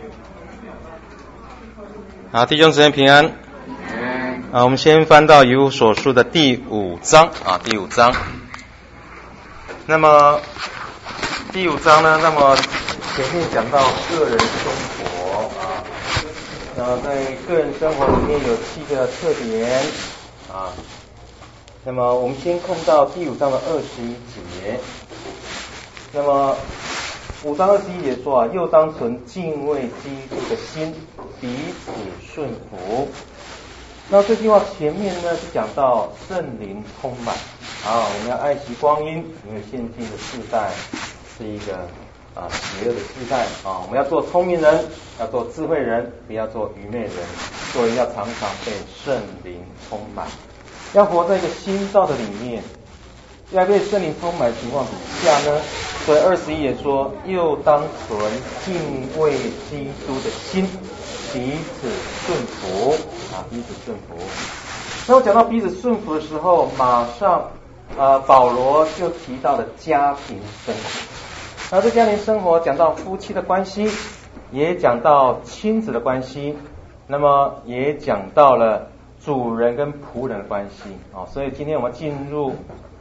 好，弟兄姊妹平安。我们先翻到以弗所书的第5章啊，第5章。那么第5章呢，那么前面讲到个人生活啊，在个人生活里面有7个特点啊。那么我们先看到第5章的21节。那么5章21节说啊，又当存敬畏基督的心，彼此顺服。那这句话前面呢是讲到圣灵充满啊，我们要爱惜光阴，因为现今的世代是一个邪恶的世代啊，我们要做聪明人，要做智慧人，不要做愚昧人，做人要常常被圣灵充满，要活在一个新造的里面。要被圣灵充满的情况底下呢，所以21节说，又当存敬畏基督的心，彼此顺服啊，彼此顺服。那我讲到彼此顺服的时候，马上保罗就提到了家庭生活。那这家庭生活讲到夫妻的关系，也讲到亲子的关系，那么也讲到了主人跟仆人的关系啊。所以今天我们进入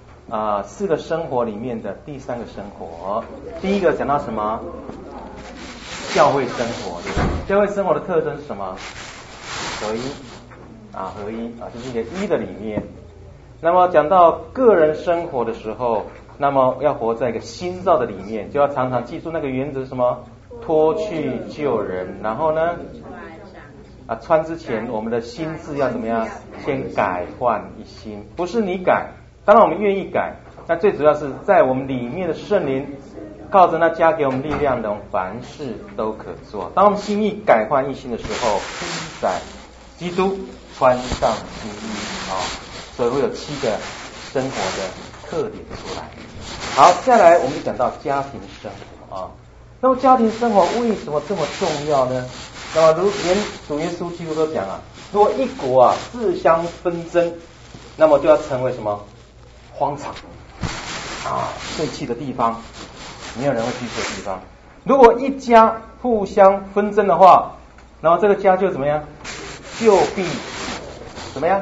4个生活里面的第3个生活。第一个讲到什么？教会生活，对不对？教会生活的特征是什么？合一就是一个一的里面。那么讲到个人生活的时候，那么要活在一个新造的里面，就要常常记住那个原则是什么？脱去旧人，然后呢穿之前我们的心智要怎么样？先改换一新，不是你改，当然我们愿意改，但最主要是在我们里面的圣灵靠着那加给我们力量的，凡事都可做。当我们心意改换一新的时候，披载基督，穿上新衣所以会有7个生活的特点出来。好，接下来我们就讲到家庭生活那么家庭生活为什么这么重要呢？那么连主耶稣基督都讲如果一国自相纷争，那么就要成为什么？荒场废弃的地方，没有人会居住的地方。如果一家互相纷争的话，然后这个家就怎么样？就必怎么样？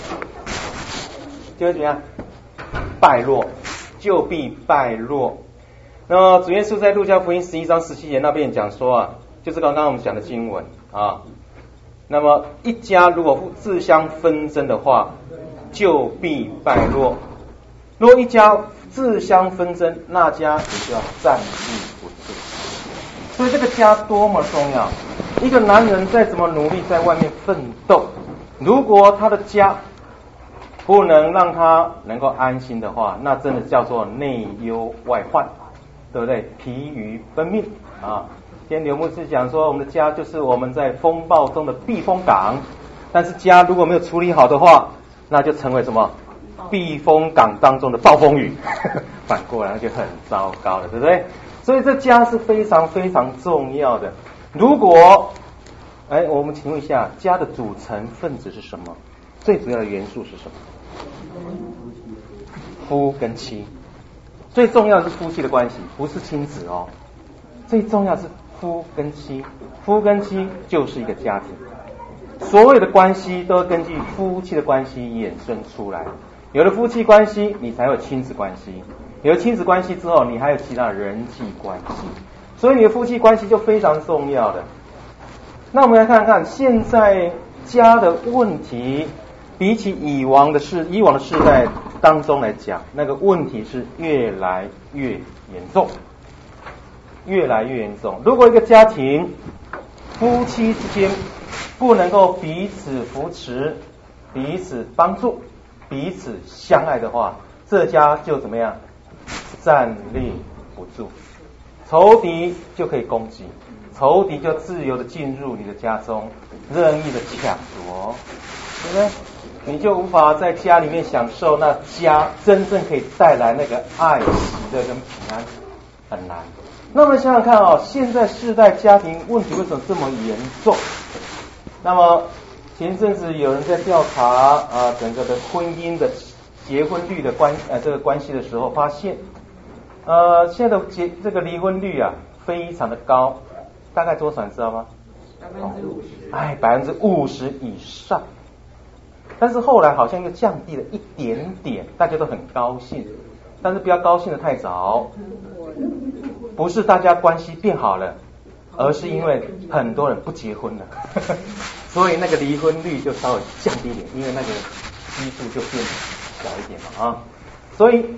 就会怎么样？败落，就必败落。那么主耶稣在路加福音11章17节那边讲说就是刚刚我们讲的经文那么一家如果自相纷争的话，就必败落。如果一家自相纷争，那家也就要站立不住。所以这个家多么重要！一个男人再怎么努力在外面奋斗，如果他的家不能让他能够安心的话，那真的叫做内忧外患，对不对？疲于奔命今天刘牧师讲说，我们的家就是我们在风暴中的避风港，但是家如果没有处理好的话，那就成为什么？避风港当中的暴风雨反过来就很糟糕了，对不对？所以这家是非常非常重要的。如果我们请问一下，家的组成分子是什么？最主要的元素是什么？夫跟妻。最重要的是夫妻的关系，不是亲子最重要是夫跟妻，夫跟妻就是一个家庭。所有的关系都根据夫妻的关系衍生出来，有了夫妻关系，你才有亲子关系，有了亲子关系之后，你还有其他人际关系，所以你的夫妻关系就非常重要的。那我们来看看现在家的问题，比起以往的世代当中来讲，那个问题是越来越严重，越来越严重。如果一个家庭夫妻之间不能够彼此扶持、彼此帮助、彼此相爱的话，这家就怎么样？站立不住，仇敌就可以攻击，仇敌就自由的进入你的家中，任意的抢夺，对不对？你就无法在家里面享受那家真正可以带来那个爱、喜乐跟平安，很难。那么想想看现在世代家庭问题为什么这么严重？那么前一阵子有人在调查整个的婚姻的结婚率的这个关系的时候，发现现在的这个离婚率非常的高大概多少你知道吗？50%， 50%以上。但是后来好像又降低了一点点，大家都很高兴，但是不要高兴得太早，不是大家关系变好了，而是因为很多人不结婚了，所以那个离婚率就稍微降低一点，因为那个基数就变小一点嘛啊。所以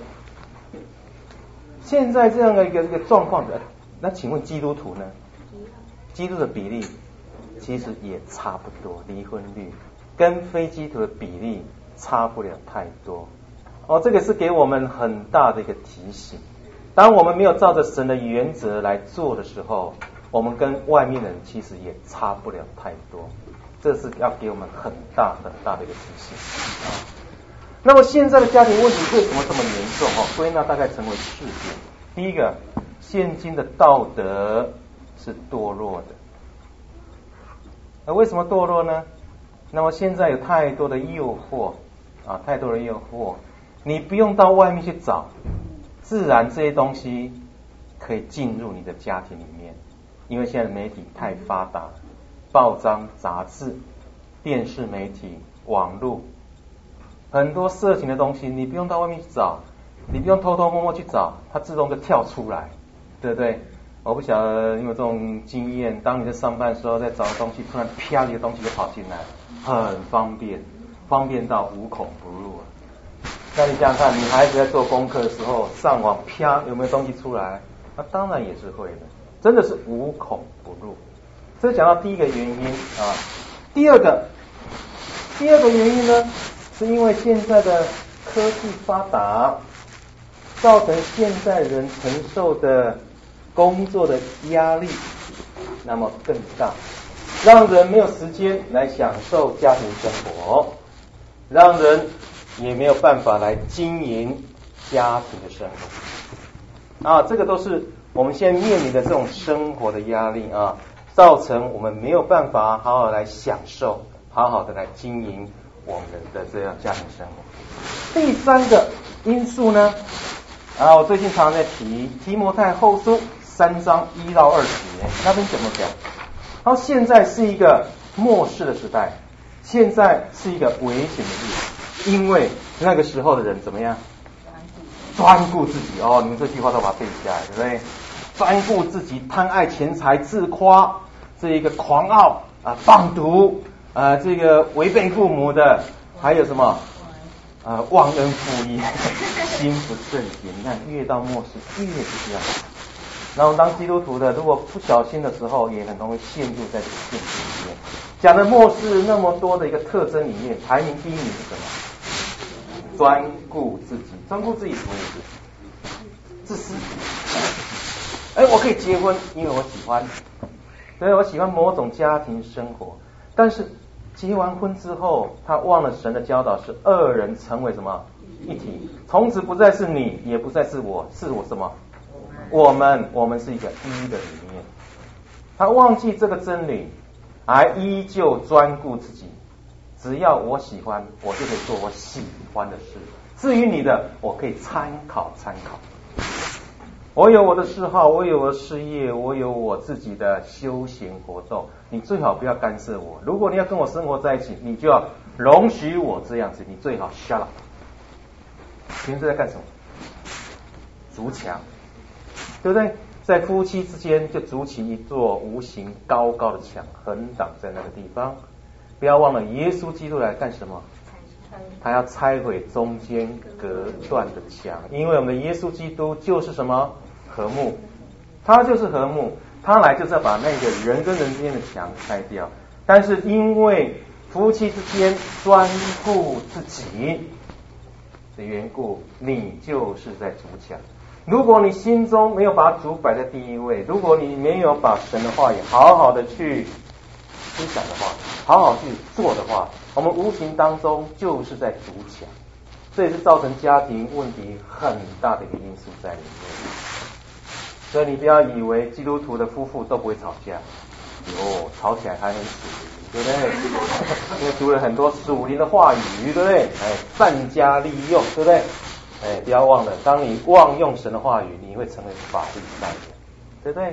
现在这样的一个状况，那请问基督徒呢？基督的比例其实也差不多，离婚率跟非基督徒的比例差不了太多哦。这个是给我们很大的一个提醒。当我们没有照着神的原则来做的时候，我们跟外面的人其实也差不了太多。这是要给我们很大的一个提醒啊。那么现在的家庭问题为什么这么严重？归纳大概成为4点。第一个，现今的道德是堕落的。那为什么堕落呢？那么现在有太多的诱惑啊，太多的诱惑，你不用到外面去找，自然这些东西可以进入你的家庭里面。因为现在的媒体太发达，报章、杂志、电视媒体、网络，很多色情的东西，你不用到外面去找，你不用偷偷摸摸去找，它自动就跳出来，对不对？我不晓得你有这种经验，当你在上班的时候在找东西，突然啪一个东西就跑进来，很方便，方便到无孔不入啊。那你想想看，女孩子在做功课的时候上网啪有没有东西出来？那当然也是会的，真的是无孔不入。这讲到第一个原因啊。第二个原因呢，是因为现在的科技发达，造成现在人承受的工作的压力那么更大，让人没有时间来享受家庭生活，让人也没有办法来经营家庭的生活啊。这个都是我们现在面临的这种生活的压力啊，造成我们没有办法好好来享受，好好的来经营我们的这样家庭生活。第3个因素呢，我最近常常在提摩太后书3章1到20节，那边怎么讲？他说现在是一个末世的时代，现在是一个危险的日子，因为那个时候的人怎么样？专顾自己哦，你们这句话都把它背下来，对不对？专顾自己，贪爱钱财，自夸，这一个狂傲放毒这个违背父母的，还有什么忘恩负义，心不正经。你看，越到末世越是这样。然后当基督徒的，如果不小心的时候，也很容易陷入在这个陷阱里面。讲的末世那么多的一个特征里面，排名第1名是什么？专顾自己。专顾自己什么意思？自私。我可以结婚，因为我喜欢，对，我喜欢某种家庭生活。但是结完婚之后，他忘了神的教导是2人成为什么？一体。从此不再是你，也不再是我，是我什么？我们是一个一的里面。他忘记这个真理，还依旧专顾自己。只要我喜欢，我就可以做我喜欢的事。至于你的，我可以参考。我有我的嗜好，我有我的事业，我有我自己的休闲活动，你最好不要干涉我。如果你要跟我生活在一起，你就要容许我这样子，你最好 shut up。平时在干什么？筑墙，对不对？在夫妻之间就筑起一座无形高高的墙，横挡在那个地方。不要忘了，耶稣基督来干什么？他要拆毁中间隔断的墙，因为我们的耶稣基督就是什么？和睦，他就是和睦，他来就是要把那个人跟人之间的墙拆掉。但是因为夫妻之间专顾自己的缘故，你就是在筑墙。如果你心中没有把主摆在第一位，如果你没有把神的话语好好的去思想的话，好好去做的话，我们无形当中就是在筑墙。这也是造成家庭问题很大的一个因素在里面。所以你不要以为基督徒的夫妇都不会吵架，吵起来还很属灵，对不对？因为读了很多属灵的话语，对不对？善加利用，对不对？不要忘了，当你妄用神的话语，你会成为法利赛人，对不对？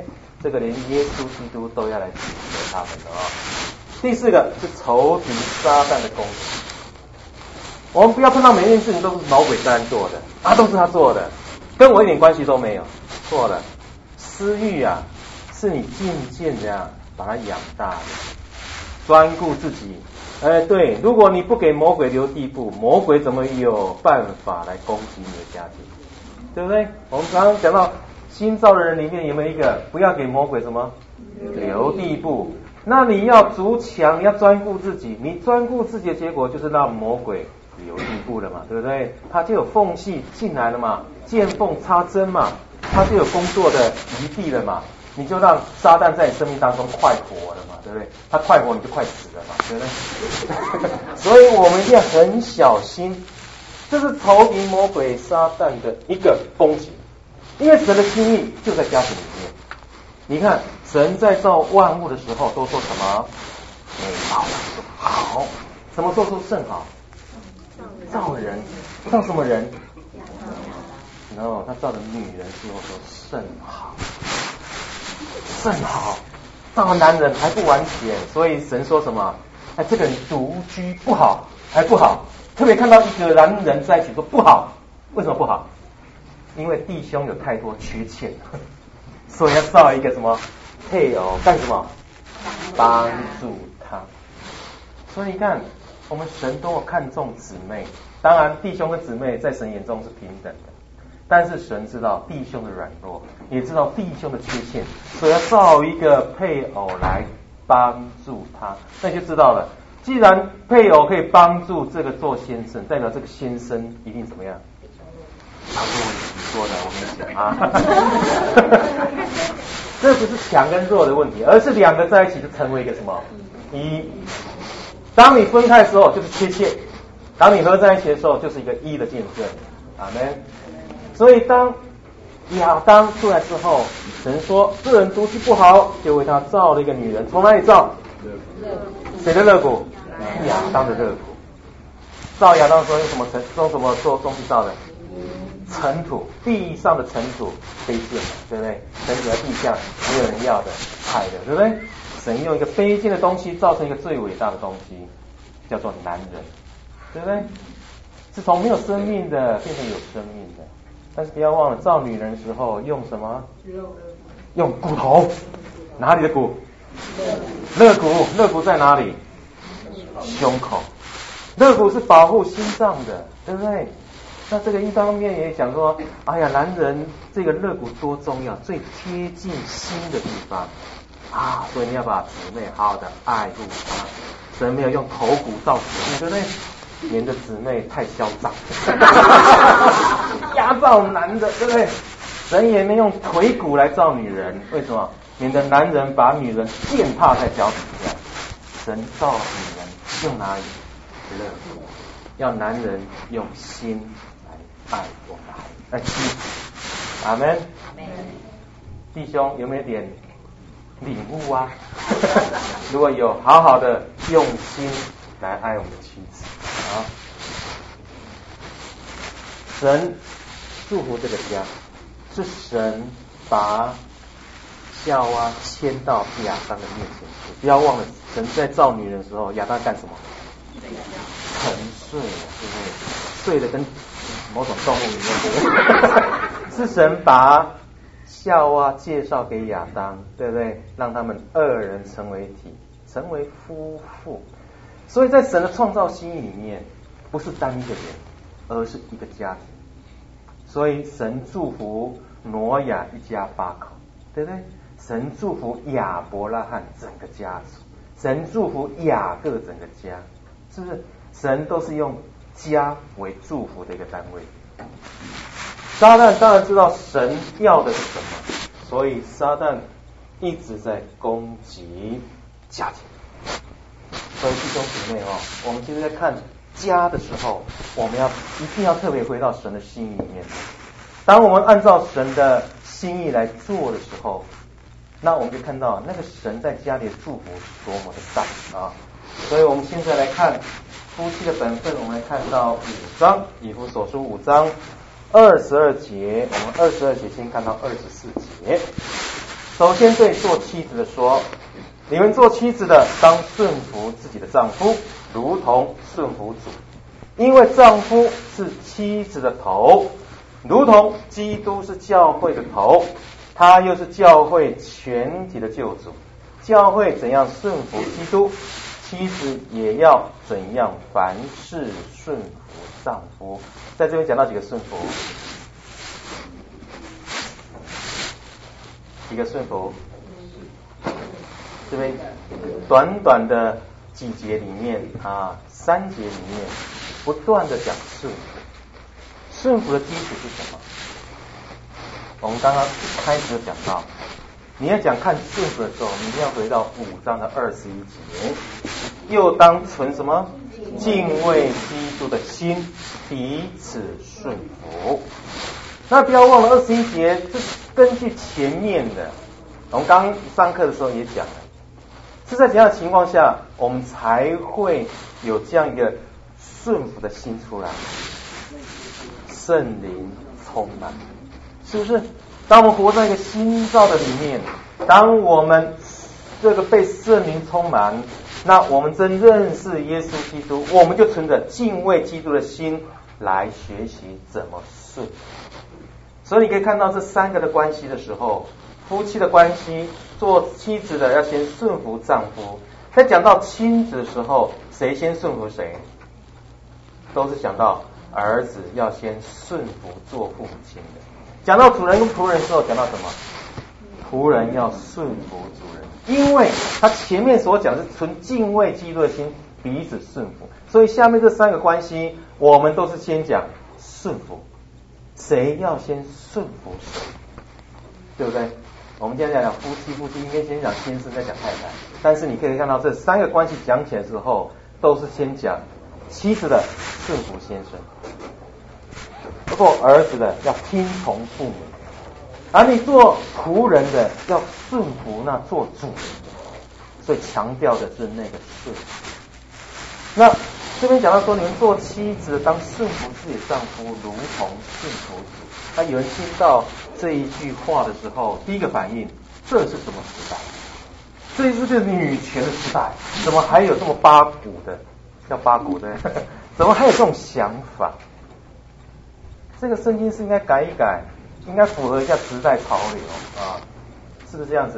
这个连耶稣基督都要来指责他们的啊。第四个是仇敌撒旦的攻击。我们不要看到每一件事情都是魔鬼撒旦做的啊，都是他做的，跟我一点关系都没有。错了，私欲啊，是你渐渐的把它养大的，专顾自己。对，如果你不给魔鬼留地步，魔鬼怎么有办法来攻击你的家庭？对不对？我们刚刚讲到新造的人里面有没有一个不要给魔鬼什么留地步？那你要筑墙，你要专顾自己，你专顾自己的结果就是让魔鬼留地步了嘛，对不对？他就有缝隙进来了嘛，见缝插针嘛，他就有工作的余地了嘛，你就让撒旦在你生命当中快活了嘛，对不对？他快活你就快死了嘛，对不对？所以我们一定要很小心，这是仇敌魔鬼撒旦的一个攻击，因为神的心意就在家庭里面。你看神在造万物的时候都说什么？美好，好，什么时候说甚好？造人，造什么人？然后他造的女人之后说甚好，甚好。造了男人还不完全，所以神说什么？这个人独居不好，还不好。特别看到一个男人在一起说不好，为什么不好？因为弟兄有太多缺欠，所以要造一个什么配偶干什么？帮助他。所以你看，我们神多么看重姊妹，当然弟兄跟姊妹在神眼中是平等的，但是神知道弟兄的软弱，也知道弟兄的缺陷，所以要造一个配偶来帮助他。那就知道了，既然配偶可以帮助这个做先生，代表这个先生一定怎么样？不是你说的，我跟你讲啊，这不是强跟弱的问题，而是两个在一起就成为一个什么？一。当你分开的时候就是缺陷，当你合在一起的时候就是一个一的见证。阿们。所以当亚当出来之后，神说这人独居不好，就为他造了一个女人。从哪里造？谁的肋骨？亚当的肋骨。造亚当的时候用什么做东西造的？尘土，地上的尘土卑贱，对不对？尘土在地下没有人要的，害的，对不对？神用一个卑贱的东西造成一个最伟大的东西，叫做男人，对不对？是从没有生命的变成有生命的。但是不要忘了，造女人的时候用什么？用骨头。哪里的骨？肋骨。肋骨在哪里？胸口。肋骨是保护心脏的，对不对？那这个一方面也讲说，哎呀，男人这个肋骨多重要，最贴近心的地方啊，所以你要把姊妹好好的爱护她。神没有用头骨造姊妹，对不对？免得姊妹太嚣张，压造男的，对不对？神也没用腿骨来造女人，为什么？免得男人把女人践踏在脚底下。神造女人用哪里？肋骨，要男人用心来爱我们的妻子。阿们。弟兄有没有点领悟啊？如果有，好好的用心来爱我们的妻子啊！神祝福这个家，是神把夏娃牵到亚当的面前去。不要忘了，神在造女人的时候，亚当干什么？沉睡了，对不对？睡得跟某种动物一样，对不对？是神把夏娃介绍给亚当，对不对？让他们二人成为体，成为夫妇。所以在神的创造心意里面，不是单一个人，而是一个家庭。所以神祝福挪亚一家8口，对不对？神祝福亚伯拉罕整个家族，神祝福雅各整个家，是不是？神都是用家为祝福的一个单位。撒旦当然知道神要的是什么，所以撒旦一直在攻击家庭。所以弟兄姊妹我们其实在看家的时候，我们一定要特别回到神的心意里面。当我们按照神的心意来做的时候，那我们就看到那个神在家里的祝福是多么的大啊！所以我们现在来看夫妻的本分，我们来看到5章，以弗所书5章22节，我们22节先看到24节。 首先对做妻子的说，你们做妻子的当顺服自己的丈夫，如同顺服主，因为丈夫是妻子的头，如同基督是教会的头，他又是教会全体的救主。教会怎样顺服基督，妻子也要怎样凡事顺服丈夫。在这边讲到几个顺服，几个顺服，这边短短的几节里面3节里面不断的讲顺服。顺服的基础是什么？我们刚刚一开始就讲到，你要讲看顺服的时候，你一定要回到5章的21节，又当存什么？敬畏基督的心，彼此顺服。那不要忘了21节，这是根据前面的，我们刚上课的时候也讲了，是在怎样的情况下，我们才会有这样一个顺服的心出来？圣灵充满，是不是？当我们活在一个新造的里面，当我们这个被圣灵充满，那我们真认识耶稣基督，我们就存着敬畏基督的心来学习怎么顺。所以你可以看到这3个的关系的时候，夫妻的关系，做妻子的要先顺服丈夫。在讲到亲子的时候，谁先顺服谁？都是讲到儿子要先顺服做父母亲的。讲到主人跟仆人的时候，讲到什么？仆人要顺服主人，因为他前面所讲的是存敬畏基督的心，彼此顺服。所以下面这3个关系，我们都是先讲顺服。谁要先顺服谁，对不对？我们今天讲夫妻应该先讲先生，再讲太太。但是你可以看到这3个关系讲起来之后，都是先讲妻子的顺服先生，做儿子的要听从父母，而你做仆人的要顺服那做主人的。所以强调的是那个顺服。那这边讲到说，你们做妻子的当顺服自己的丈夫，如同顺服主。那有人听到这一句话的时候，第一个反应，这是什么时代？这是个女权的时代，怎么还有这么八股的？叫八股的，怎么还有这种想法？这个圣经是应该改一改，应该符合一下时代潮流啊，是不是这样子？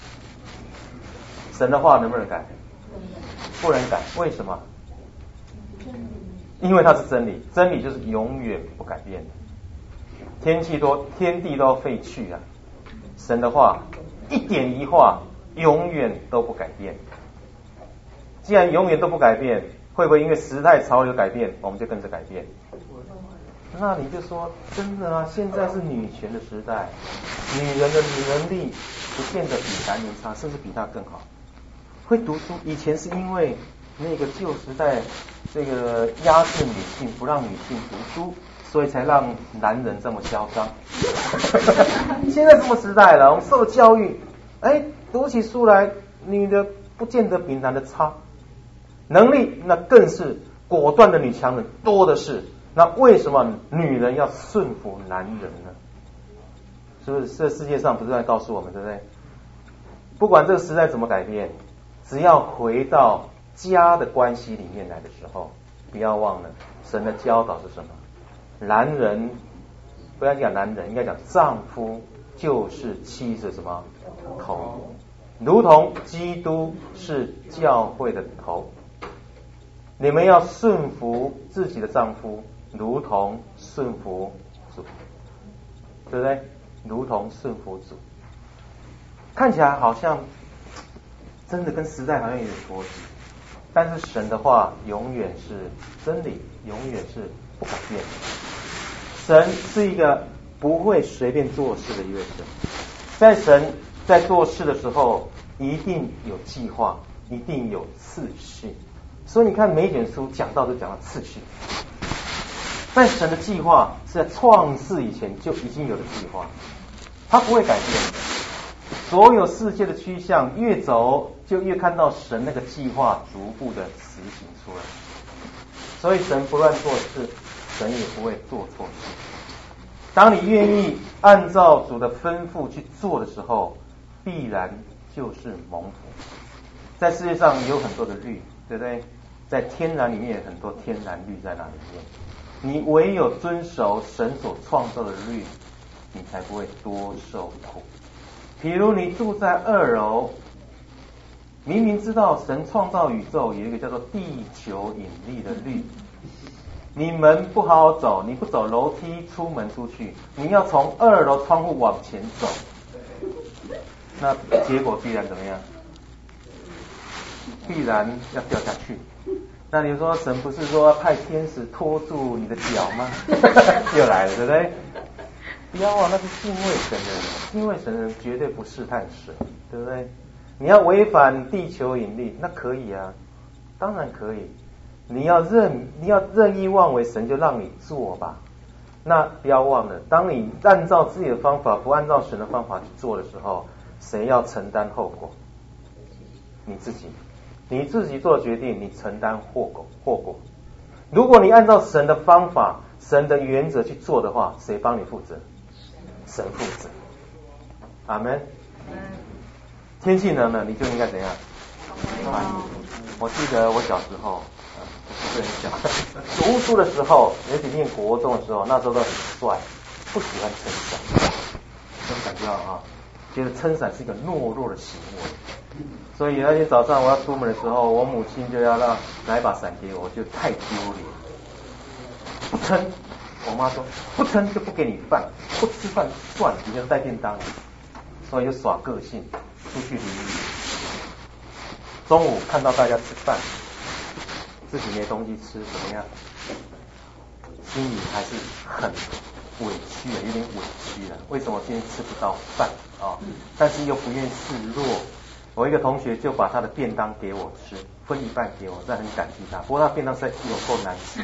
神的话能不能改？不能改，为什么？因为它是真理，真理就是永远不改变的。天地都废去啊，神的话一点一画永远都不改变。既然永远都不改变，会不会因为时代潮流改变，我们就跟着改变？那你就说真的啊，现在是女权的时代，女人的能力不见得比男人差，甚至比他更好。会读书，以前是因为那个旧时代这个压制女性，不让女性读书，所以才让男人这么嚣张。现在什么时代了，我们受教育，读起书来，女的不见得比男的差，能力那更是果断的女强人多的是。那为什么女人要顺服男人呢？是不是这世界上不是在告诉我们，对不对？不管这个时代怎么改变，只要回到家的关系里面来的时候，不要忘了神的教导是什么？男人，不要讲男人，应该讲丈夫就是妻子什么头，如同基督是教会的头。你们要顺服自己的丈夫，如同顺服主，对不对？如同顺服主，看起来好像真的跟时代好像有点脱节，但是神的话永远是真理，永远是不改变的。神是一个不会随便做事的一位神，在神在做事的时候，一定有计划，一定有次序。所以你看每一卷书讲到都讲到次序，在神的计划是在创世以前就已经有的计划，它不会改变的。所有世界的趋向越走就越看到神那个计划逐步的实行出来。所以神不乱做事，神也不会做错事。当你愿意按照主的吩咐去做的时候， 必然就是蒙福。在世界上有很多的律，对不对？在天然里面很多天然律在那里面，你唯有遵守神所创造的律，你才不会多受苦。比如你住在2楼，明明知道神创造宇宙有一个叫做地球引力的律，你门不好好走，你不走楼梯出门出去，你要从2楼窗户往前走，那结果必然怎么样？必然要掉下去。那你说神不是说派天使拖住你的脚吗？又来了，对不对？不要忘，那是敬畏神的人，敬畏神的人绝对不试探神，对不对？你要违反地球引力，那可以啊，当然可以。你要任意妄为，神就让你做吧。那不要忘了，当你按照自己的方法，不按照神的方法去做的时候，谁要承担后果？你自己。你自己做决定，你承担后果。如果你按照神的方法、神的原则去做的话，谁帮你负责？神负责。阿们。天气冷了，你就应该怎样？我记得我小时候，不是很小，读书的时候，尤其念国中的时候，那时候都很帅，不喜欢撑伞。这种感觉啊，觉得撑伞是一个懦弱的行为。所以那天早上我要出门的时候，我母亲就要拿一把伞给我，就太丢脸。不撑，我妈说不撑就不给你饭，不吃饭算了，你就带便当。所以就耍个性，出去淋雨。中午看到大家吃饭，自己没东西吃，怎么样？心里还是很委屈的，有点委屈了。为什么今天吃不到饭啊？但是又不愿示弱。我一个同学就把他的便当给我吃，分一半给我，真的很感激他。不过他便当实在有够难吃。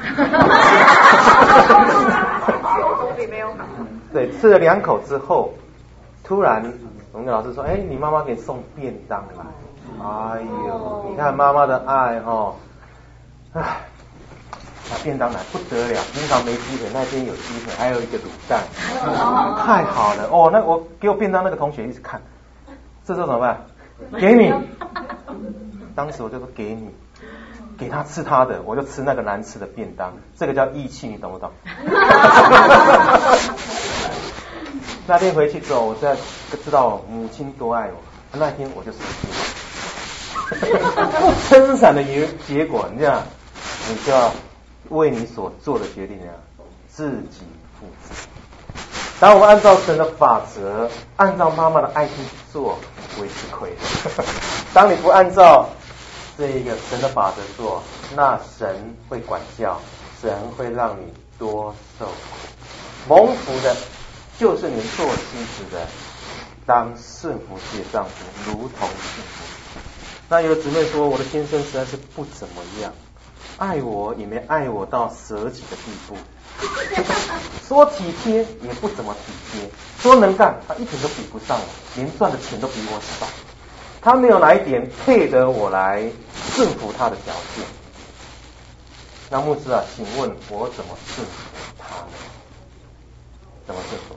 对，吃了2口之后，突然我们的老师说：“哎，你妈妈给你送便当来。”哎呦，你看妈妈的爱哦，唉，拿便当来不得了，平常没鸡腿，那天有鸡腿，还有一个卤蛋，太好了哦！那我给我便当那个同学一直看，这时候怎么办？给你，当时我就说给你，给他吃他的，我就吃那个难吃的便当，这个叫义气，你懂不懂？那天回去之后，我才知道母亲多爱我。那天我就生气了，不撑伞的结果，你这样，你就要为你所做的决定自己负责。当我们按照神的法则，按照妈妈的爱心去做，不会吃亏的。当你不按照这个神的法则做，那神会管教，神会让你多受苦。蒙福的就是你做妻子的，当顺服自己的丈夫，如同顺服。那有的姊妹说，我的先生实在是不怎么样，爱我也没爱我到舍己的地步。说体贴也不怎么体贴，说能干他一点都比不上我，连赚的钱都比我少。他没有哪一点配得我来顺服他的条件。那牧师啊，请问我怎么顺服他呢？怎么顺服？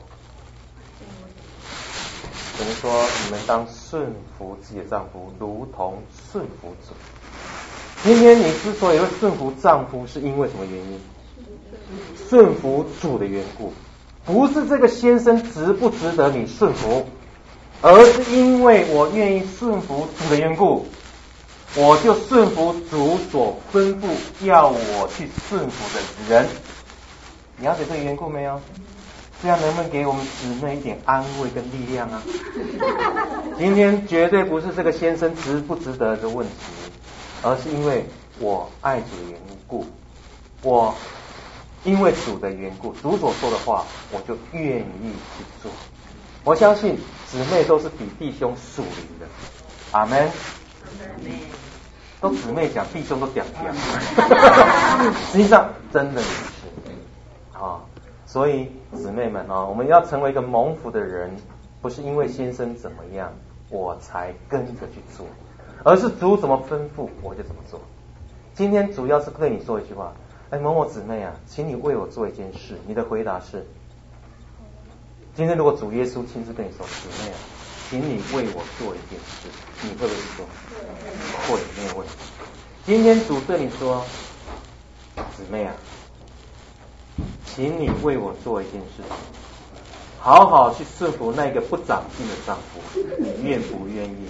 神说你们当顺服自己的丈夫，如同顺服主。今天你之所以会顺服丈夫，是因为什么原因？顺服主的缘故，不是这个先生值不值得你顺服，而是因为我愿意顺服主的缘故，我就顺服主所吩咐要我去顺服的人。你了解这个缘故没有？这样能不能给我们姊妹一点安慰跟力量啊？今天绝对不是这个先生值不值得的问题，而是因为我爱主的缘故，我因为主的缘故，主所说的话，我就愿意去做。我相信姊妹都是比弟兄属灵的，阿们。都姊妹讲，弟兄都讲讲。实际上真的也是啊，所以姊妹们啊，我们要成为一个蒙福的人，不是因为先生怎么样我才跟着去做，而是主怎么吩咐我就怎么做。今天主要是对你说一句话，某某姊妹啊，请你为我做一件事。你的回答是，今天如果主耶稣亲自跟你说，姊妹啊， 请你为我做一件事，你会不会做？会，没有问题。今天主对你说，姊妹啊，请你为我做一件事情，好好去顺服那个不长进的丈夫，你愿不愿意？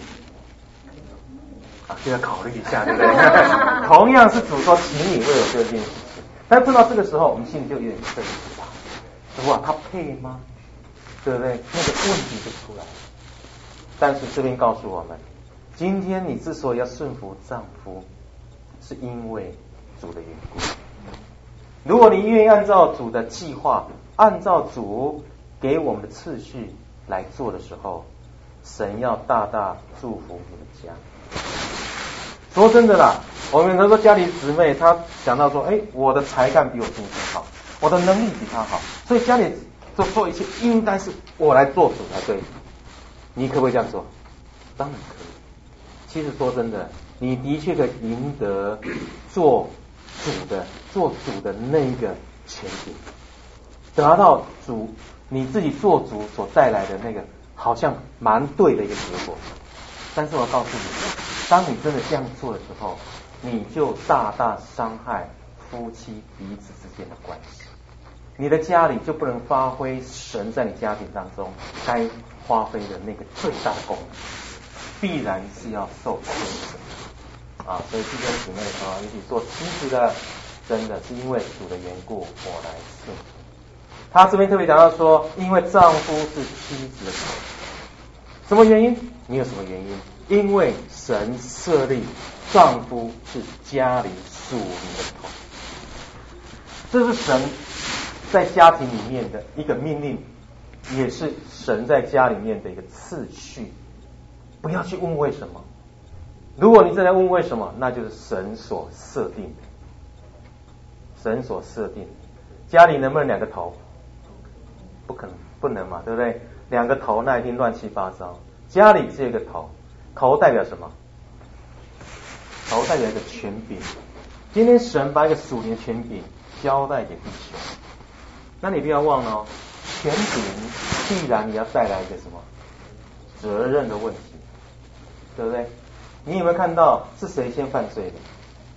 就要考虑一下，对不对？同样是主说，请你为我做一件事情，但碰到这个时候，我们心里就有点生气吧？哇，他配吗？对不对？那个问题就出来了。但是这边告诉我们，今天你之所以要顺服丈夫，是因为主的缘故。如果你愿意按照主的计划，按照主给我们的次序来做的时候，神要大大祝福你的家。说真的啦，我们很多家里姊妹，她想到说，我的才干比我先生好，我的能力比他好，所以家里做一切应该是我来做主才对。你可不可以这样做？当然可以。其实说真的，你的确可以赢得做主的那一个权柄，得到你自己做主所带来的那个好像蛮对的一个结果。但是我告诉你，当你真的这样做的时候，你就大大伤害夫妻彼此之间的关系，你的家里就不能发挥神在你家庭当中该发挥的那个最大的功能，必然是要受亏损啊！所以弟兄姊妹啊，一起做妻子的，真的是因为主的缘故，我来顺服。他这边特别讲到说，因为丈夫是妻子的头，什么原因？你有什么原因？因为神设立丈夫是家里属灵的头，这是神在家庭里面的一个命令，也是神在家里面的一个次序。不要去问为什么，如果你正在问为什么，那就是神所设定的。神所设定，家里能不能两个头？不可能，不能嘛，对不对？两个头那一定乱七八糟。家里只有一个头，头代表什么？头代表一个权柄。今天神把一个属灵的权柄交代给弟兄，那你不要忘了哦，权柄必然也要带来一个什么责任的问题，对不对？你有没有看到是谁先犯罪的？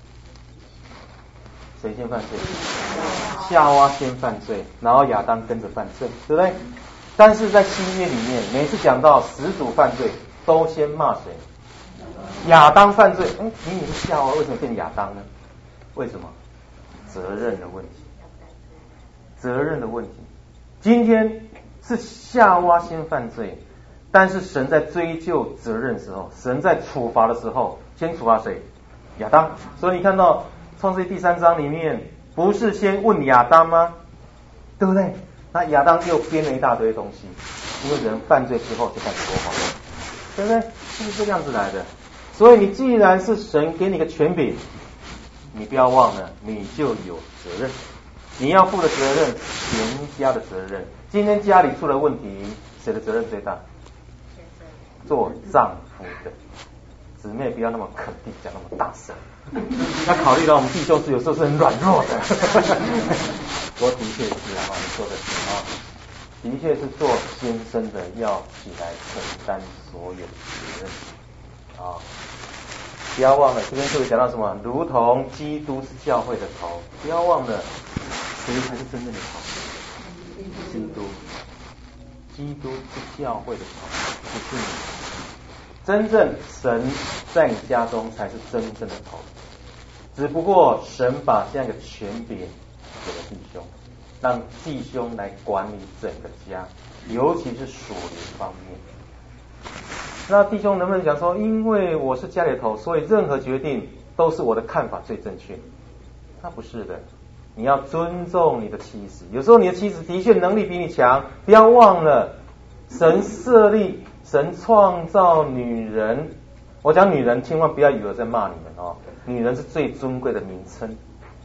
谁先犯罪？夏娃先犯罪，然后亚当跟着犯罪，对不对？但是在新约里面，每次讲到始祖犯罪，都先骂谁？亚当犯罪。明明是夏娃，为什么变亚当呢？为什么？责任的问题。责任的问题。今天是夏娃先犯罪，但是神在追究责任的时候，神在处罚的时候，先处罚谁？亚当。所以你看到创世记第3章里面，不是先问亚当吗？对不对？那亚当又编了一大堆东西，因为人犯罪之后就开始说谎，对不对？是这个样子来的。所以你既然是神给你个权柄，你不要忘了，你就有责任，你要负的责任，全家的责任。今天家里出了问题，谁的责任最大？做丈夫的。姊妹不要那么肯定，讲那么大声，要考虑到我们弟兄是有时候是很软弱的。我的确是啊，你说的是啊，的确是做先生的要起来承担所有的责任啊。不要忘了，这边特别讲到什么？如同基督是教会的头，不要忘了，谁才是真正的头？基督，基督是教会的头，不是你。真正神在你家中才是真正的头，只不过神把这样一个权柄给了弟兄，让弟兄来管理整个家，尤其是属灵方面。那弟兄能不能讲说，因为我是家里的头，所以任何决定都是我的看法最正确？那不是的，你要尊重你的妻子，有时候你的妻子的确能力比你强，不要忘了神设立。神创造女人，我讲女人，千万不要以为我在骂你们哦。女人是最尊贵的名称，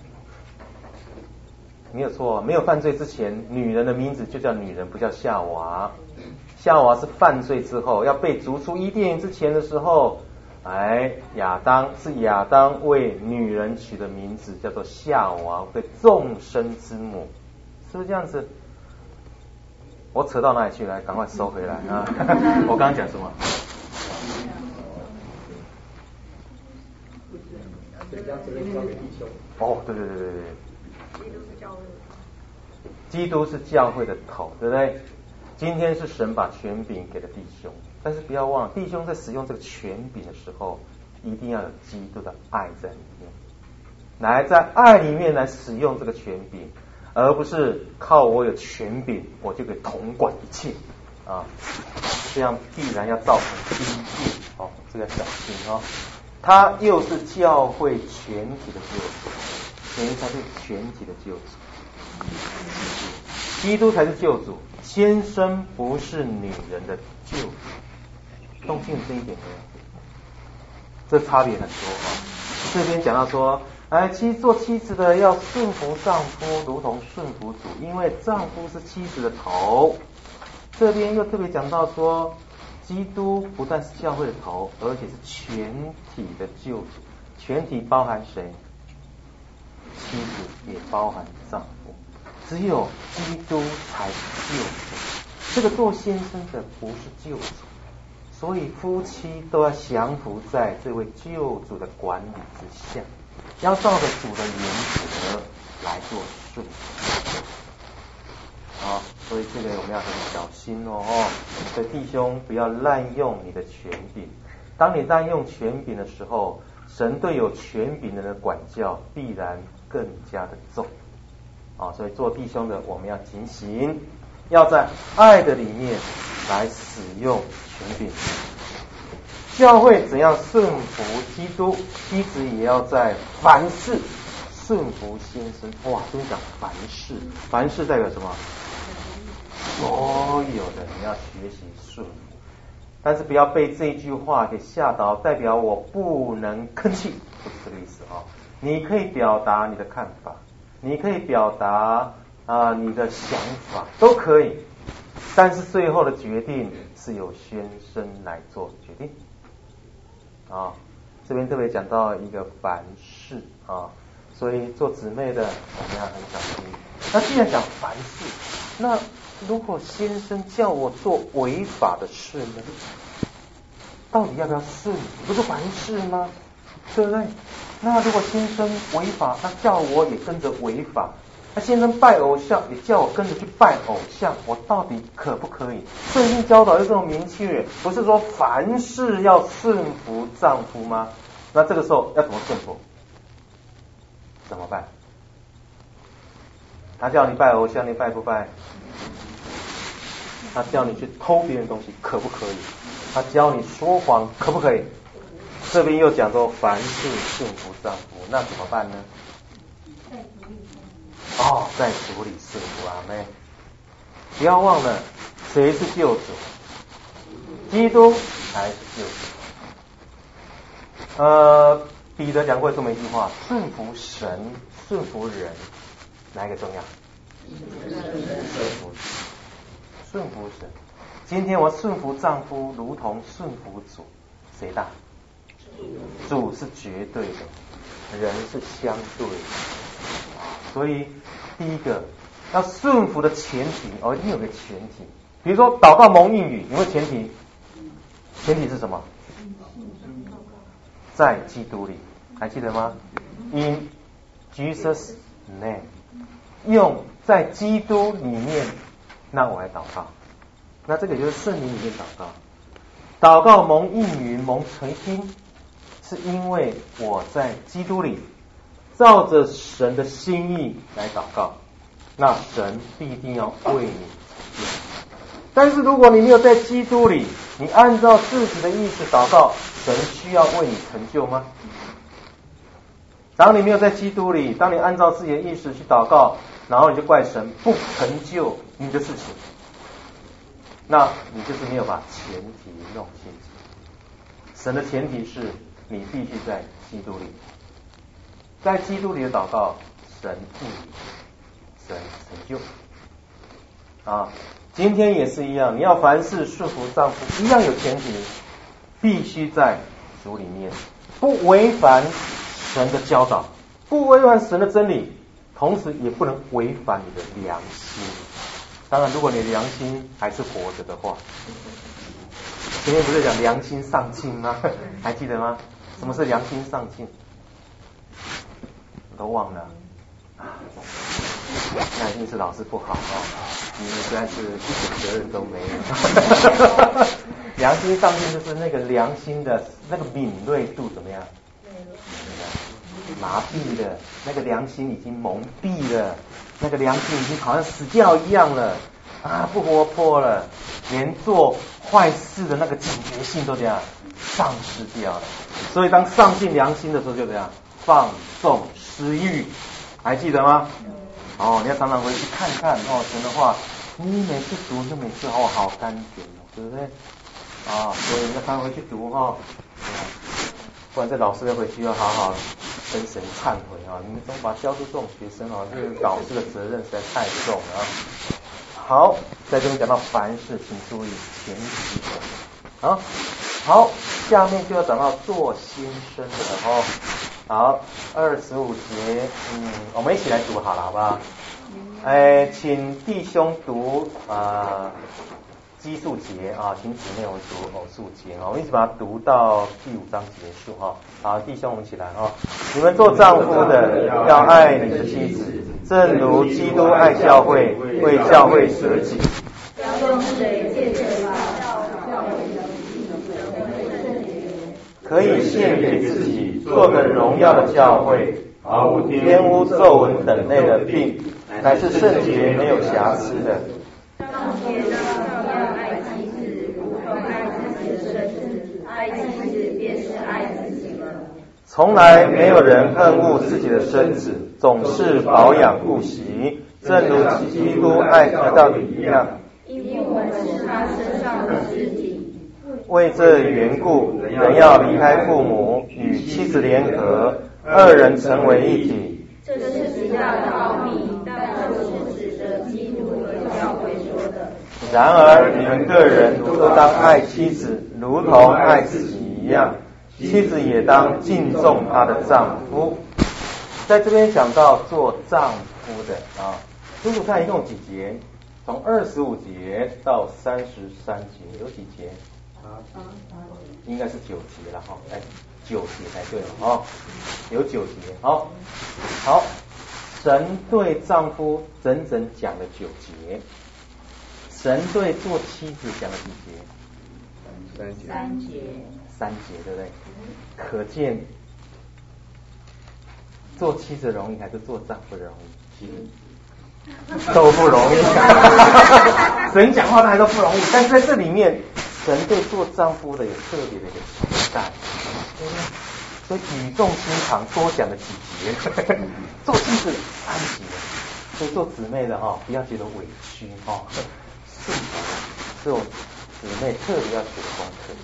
没有错。没有犯罪之前，女人的名字就叫女人，不叫夏娃。夏娃是犯罪之后，要被逐出伊甸园之前的时候，亚当为女人取的名字叫做夏娃，为众生之母，是不是这样子？ 我扯到哪里去了？赶快收回来啊！我刚刚讲什么？哦，对，基督是教会的头，对不对？今天是神把权柄给了弟兄，但是不要忘了，弟兄在使用这个权柄的时候，一定要有基督的爱在里面，来在爱里面来使用这个权柄，而不是靠我有权柄我就可以统管一切啊，这样必然要造成兵变哦，这个要小心哦。他又是教会全体的救主，谁才是全体的救主？基督才是救主，先生不是女人的救主，弄清楚这一点没有？这差别很多啊。这边讲到说，做妻子的要顺服丈夫，如同顺服主，因为丈夫是妻子的头。这边又特别讲到说，基督不但是教会的头，而且是全体的救主。全体包含谁？妻子也包含丈夫。只有基督才是救主，这个做先生的不是救主，所以夫妻都要降服在这位救主的管理之下，要照着主的原则来做顺服。好，所以这个我们要很小心哦。所以弟兄不要滥用你的权柄，当你滥用权柄的时候，神对有权柄的人管教必然更加的重。所以做弟兄的我们要警醒，要在爱的里面来使用权柄。教会怎样顺服基督，妻子也要在凡事顺服先生。哇，这边讲凡事，凡事代表什么？所有的你要学习顺服，但是不要被这句话给吓倒，代表我不能吭气，不是这个意思啊。你可以表达你的看法，你可以表达你的想法都可以，但是最后的决定是由先生来做决定啊。这边特别讲到一个凡事啊，所以做姊妹的我们要很小心。那既然讲凡事，那如果先生叫我做违法的事呢，到底要不要顺服？不是凡事吗？对不对？那如果先生违法，那叫我也跟着违法，那先生拜偶像也叫我跟着去拜偶像，我到底可不可以？圣经教导又这么明确，不是说凡事要顺服丈夫吗？那这个时候要怎么顺服？怎么办？他叫你拜偶像，你拜不拜？他叫你去偷别人东西，可不可以？他教你说谎，可不可以？这边又讲说凡事顺服丈夫，那怎么办呢？在主里顺服，阿妹。不要忘了，谁是救主？基督才是救主。彼得讲过这么一句话：顺服神，顺服人，哪一个重要？顺服神。今天我顺服丈夫，如同顺服主，谁大？主是绝对的，人是相对的。所以第一个要顺服的前提，一定有个前提。比如说祷告蒙应允，有没有前提？前提是什么？在基督里，还记得吗？ In Jesus' name， 用在基督里面，那我来祷告。那这个就是圣灵里面祷告。祷告蒙应允，蒙垂听，是因为我在基督里，照着神的心意来祷告，那神必定要为你成就。但是如果你没有在基督里，你按照自己的意思祷告，神需要为你成就吗？当你没有在基督里，当你按照自己的意思去祷告，然后你就怪神不成就你的事情，那你就是没有把前提弄清楚。神的前提是你必须在基督里，在基督里的祷告，神应允，神成就。今天也是一样，你要凡事顺服丈夫，一样有前提，必须在主里面，不违反神的教导，不违反神的真理，同时也不能违反你的良心。 当然，如果你的良心还是活着的话，前面不是讲良心丧尽吗？还记得吗？什么是良心丧尽？都忘了。那一定是老师不好哦，你们实在是一点责任都没有。良心丧尽就是那个良心的那个敏锐度怎么样？麻痹了，那个良心已经蒙蔽了，那个良心已经好像死掉一样了啊，不活泼了，连做坏事的那个警觉性都这样丧失掉了。所以当丧尽良心的时候就这样放纵私欲，还记得吗？哦，你要常常回去看看哦，神的话，你每次读就每次哦好甘甜哦，对不对？啊，所以你要常常回去读哦，不然这老师要回去要好好跟神忏悔啊！你们怎么把教出这种学生啊？这个导师的责任实在太重了啊！好，在这边讲到凡事请注意前提的，好，下面就要讲到做先生的哦。好，25节，我们一起来读好了，好不好？请弟兄读奇数节啊，请姊妹我读偶数节啊，我们一起把它读到第5章结束哈。好，弟兄我们一起来啊！你们做丈夫的要爱你的妻子，正如基督爱教会，为教会舍己。要用水借着法教会的可以献给自己，做个荣耀的教会，毫无玷污、皱纹等类的病，乃是圣洁没有瑕疵的。上节上要爱妻子，如同爱自己的身子，爱妻子便是爱自己了。从来没有人恨恶自己的身子，总是保养顾惜，正如基督爱教会一样。因我们是他身上的肢体。为这缘故，人要离开父母，与妻子联合，二人成为一体。这是极大的奥秘，但就是指着基督和教会说的。然而你们个人都当爱妻子，如同爱自己一样，妻子也当敬重她的丈夫。在这边讲到做丈夫的啊，数数看一共几节？从25节到33节有几节？应该是9节了哈，9节才对了哦，有9节。好，神对丈夫整整讲了9节，神对做妻子讲了几节？3节，对不对？可见做妻子容易还是做丈夫容易？都不容易。神讲话他还都不容易，但是在这里面，神对做丈夫的有特别的一个期待，对不对？所以语重心长多讲了几节。做妻子3节，所以做姊妹的不要觉得委屈顺服，这种姊妹特别要学的功课。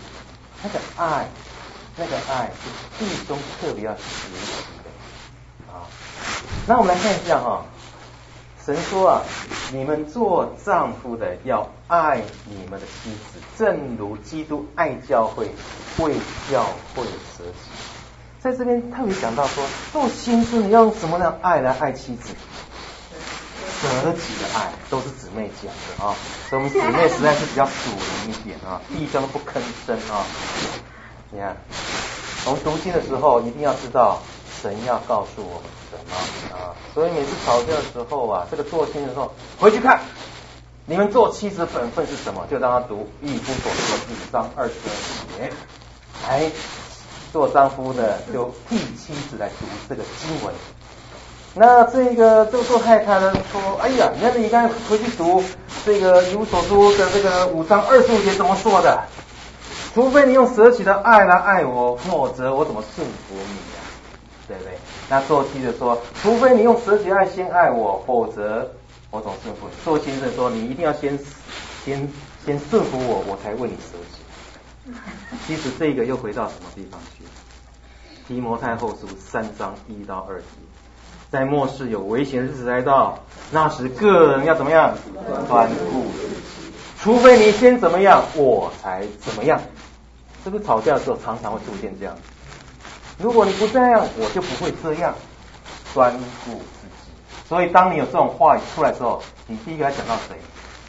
那个爱是弟兄特别要学习的啊。那我们来看一下神说你们做丈夫的要爱你们的妻子，正如基督爱教会，为教会舍己。在这边特别讲到说，做先生你要用什么样的爱来爱妻子？舍己的爱，都是姊妹讲的所以我们姊妹实在是比较属灵一点弟兄不吭声你看，我们读经的时候一定要知道神要告诉我们什么所以每次吵架的时候这个做亲的时候回去看你们做妻子的本分是什么，就让他读以弗所书5章22节。来，做丈夫的就替妻子来读这个经文。那这个做太太的说，哎呀，你应该回去读这个以弗所书的这个5章25节怎么说的？除非你用舍己的爱来爱我，否则我怎么顺服你对不对？那做妻子说，除非你用舍己爱先爱我，否则我怎么顺服你？做先生说，你一定要先顺服我，我才为你舍己。其实这个又回到什么地方去？提摩太后书3章1到2节，在末世有危险的日子来到，那时个人要怎么样？专顾自己，除非你先怎么样，我才怎么样。是不是吵架的时候常常会出现这样？如果你不这样，我就不会这样，专顾自己。所以当你有这种话语出来的时候，你第一个要讲到谁？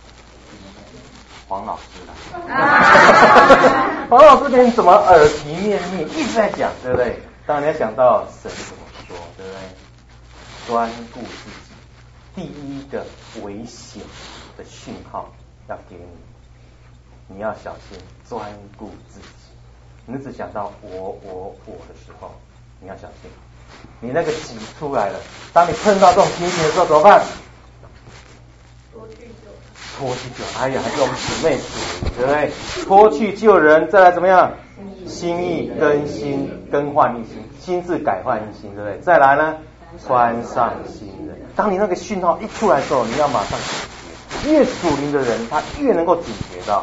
黄老师了。黄老师跟你怎么耳提面命，一直在讲，对不对？当然你要想到神怎么说，对不对？专顾自己，第一个危险的讯号要给你，你要小心专顾自己。你只想到我的时候，你要小心，你那个己出来了。当你碰到这种情形的时候怎么办？脱去救，哎呀，还是我们姊妹组，对不对？脱去救人，再来怎么样？心意更新，更换一心，心智改换一心，对不对？再来呢，穿上新人。当你那个讯号一出来的时候，你要马上警觉。越属灵的人，他越能够警觉到，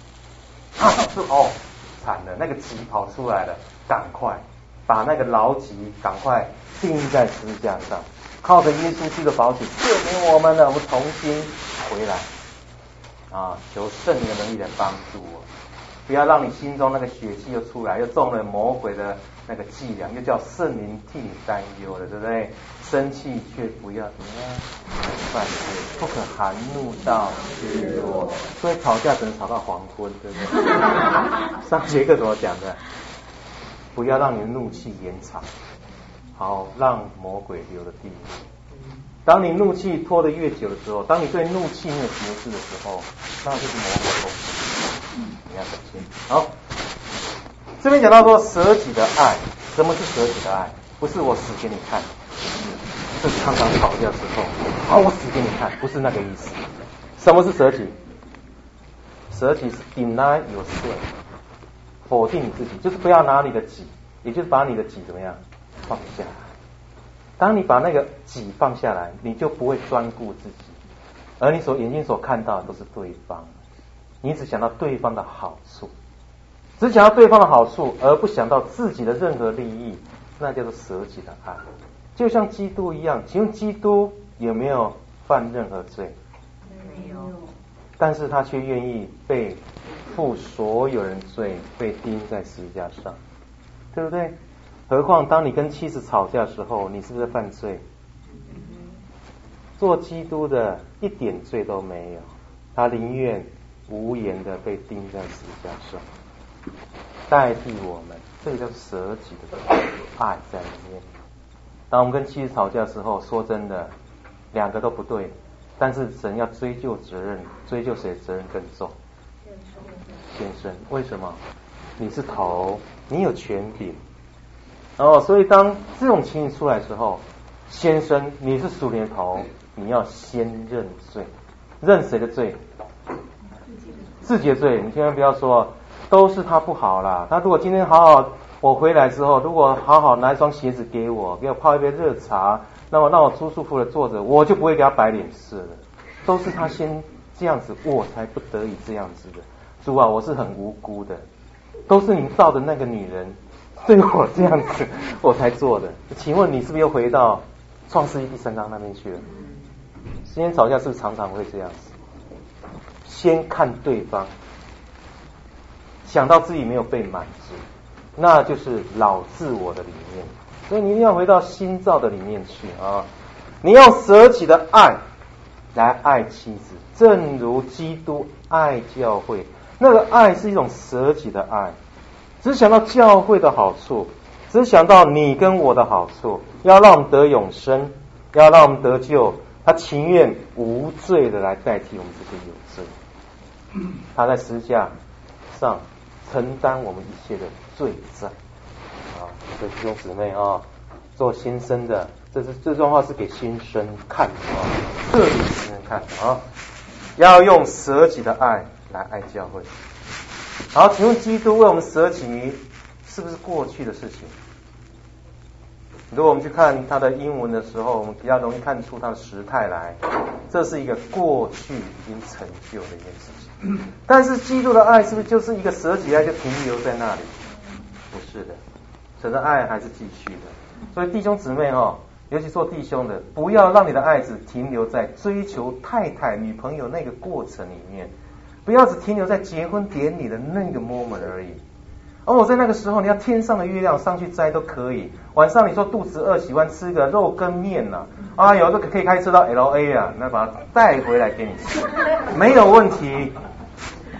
惨了，那个己跑出来了，赶快把那个牢己赶快钉在十字架上，靠着耶稣基督的宝血赦免我们了，我们重新回来。求圣灵的能力来帮助我，不要让你心中那个血气又出来，又中了魔鬼的那个伎俩，又叫圣灵替你担忧了，对不对？生气却不要怎么样犯罪，不可含怒到屈弱，所以吵架只能吵到黄昏，对不对？上节课怎么讲的？不要让你的怒气延长，好让魔鬼留了地步。当你怒气拖得越久的时候，当你对怒气没有节制的时候，那就是魔鬼攻击，你要小心。好，这边讲到说舍己的爱，什么是舍己的爱？不是我死给你看，是常常吵架之后，我死给你看，不是那个意思。什么是舍己？舍己是 deny yourself， 否定你自己，就是不要拿你的己，也就是把你的己怎么样放下来。当你把那个己放下来，你就不会专顾自己，而你眼睛所看到的都是对方，你只想到对方的好处，只想到对方的好处，而不想到自己的任何利益，那叫做舍己的爱。就像基督一样，请问基督有没有犯任何罪？没有，但是他却愿意被负所有人罪，被钉在十字架上，对不对？何况当你跟妻子吵架的时候，你是不是在犯罪？做基督的一点罪都没有，他宁愿无言的被钉在十字架上，代替我们，这个叫舍己的爱在里面。当我们跟妻子吵架的时候，说真的，两个都不对，但是神要追究责任，追究谁责任更重？先生，为什么？你是头，你有权柄。所以当这种情形出来的时候，先生，你是属灵的头，你要先认罪。认谁的罪？自己的罪。你千万不要说都是他不好啦，他如果今天好好，我回来之后，如果好好拿一双鞋子给我泡一杯热茶，那么让我舒舒服服的坐着，我就不会给他摆脸色了。都是他先这样子，我才不得已这样子的。主啊，我是很无辜的，都是你造的那个女人对我这样子，我才做的。请问你是不是又回到创世记第3章那边去了？今天吵架是不是常常会这样子？先看对方，想到自己没有被满足，那就是老自我的理念。所以你一定要回到新造的里面去啊！你用舍己的爱来爱妻子，正如基督爱教会，那个爱是一种舍己的爱。只想到教会的好处，只想到你跟我的好处，要让我们得永生，要让我们得救，他情愿无罪的来代替我们这些有罪。他在十字架上承担我们一切的罪债。所以弟兄姊妹做新生的，这段话是给新生看的特别新生看的要用舍己的爱来爱教会。好，请问基督为我们舍己是不是过去的事情？如果我们去看他的英文的时候，我们比较容易看出他的时态来，这是一个过去已经成就的一件事情。但是基督的爱是不是就是一个舍己爱就停留在那里？不是的，神的爱还是继续的。所以弟兄姊妹尤其做弟兄的，不要让你的爱只停留在追求太太女朋友那个过程里面，不要只停留在结婚典礼的那个 moment 而已。我在那个时候，你要天上的月亮上去摘都可以。晚上你说肚子饿，喜欢吃个肉羹面有这个可以开车到 LA 那把它带回来给你吃，没有问题。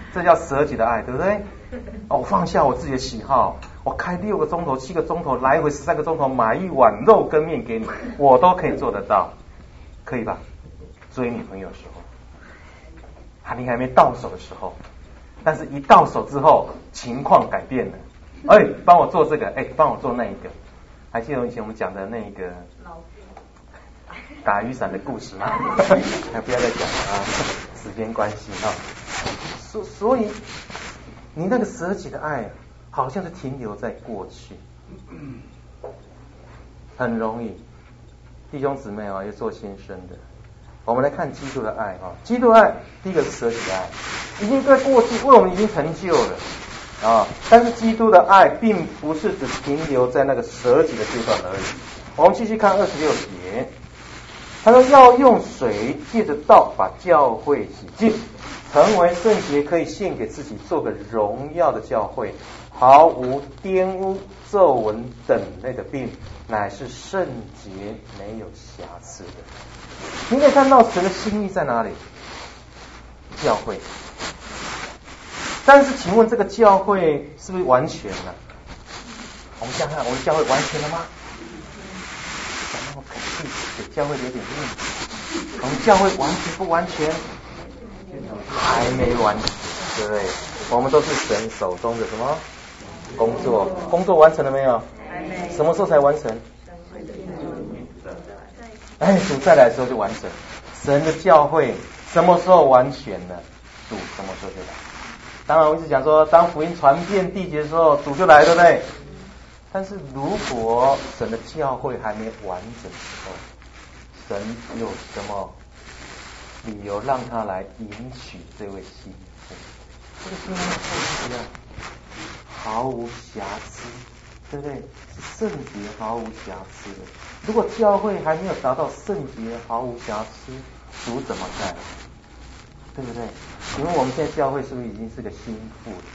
这叫舍己的爱，对不对？我放下我自己的喜好，我开6个钟头、7个钟头，来回13个钟头，买一碗肉跟面给你，我都可以做得到，可以吧？追女朋友的时候，你还没到手的时候，但是一到手之后，情况改变了。帮我做这个，帮我做那一个。还记得以前我们讲的那个打雨伞的故事吗？不要再讲了啊，时间关系啊。所以你那个舍己的爱，好像是停留在过去，很容易。弟兄姊妹要做新生的。我们来看基督的爱基督的爱，第一个是舍己的爱，已经在过去为我们已经成就了但是基督的爱并不是只停留在那个舍己的阶段而已。我们继续看26节，他说要用水借着道把教会洗净，成为圣洁，可以献给自己，做个荣耀的教会，毫无玷污、皱纹等类的病，乃是圣洁没有瑕疵的。你可以看到神的心意在哪里？教会。但是请问这个教会是不是完全了？我们想想，我们教会完全了吗？讲那么肯定，给教会有点面子。我们教会完全不完全？还没完全，对不对？我们都是神手中的什么工作？工作完成了没有？还没。什么时候才完成？主再来的时候就完成。神的教会什么时候完全了？主什么时候就来？当然我一直讲说，当福音传遍地极的时候，主就来，对不对？但是如果神的教会还没完整的时候，神有什么理由让他来迎娶这位新妇？这个新妇是怎样？毫无瑕疵，对不对？是圣洁毫无瑕疵的。如果教会还没有达到圣洁毫无瑕疵，主怎么在？对不对？请问我们现在教会是不是已经是个新妇了？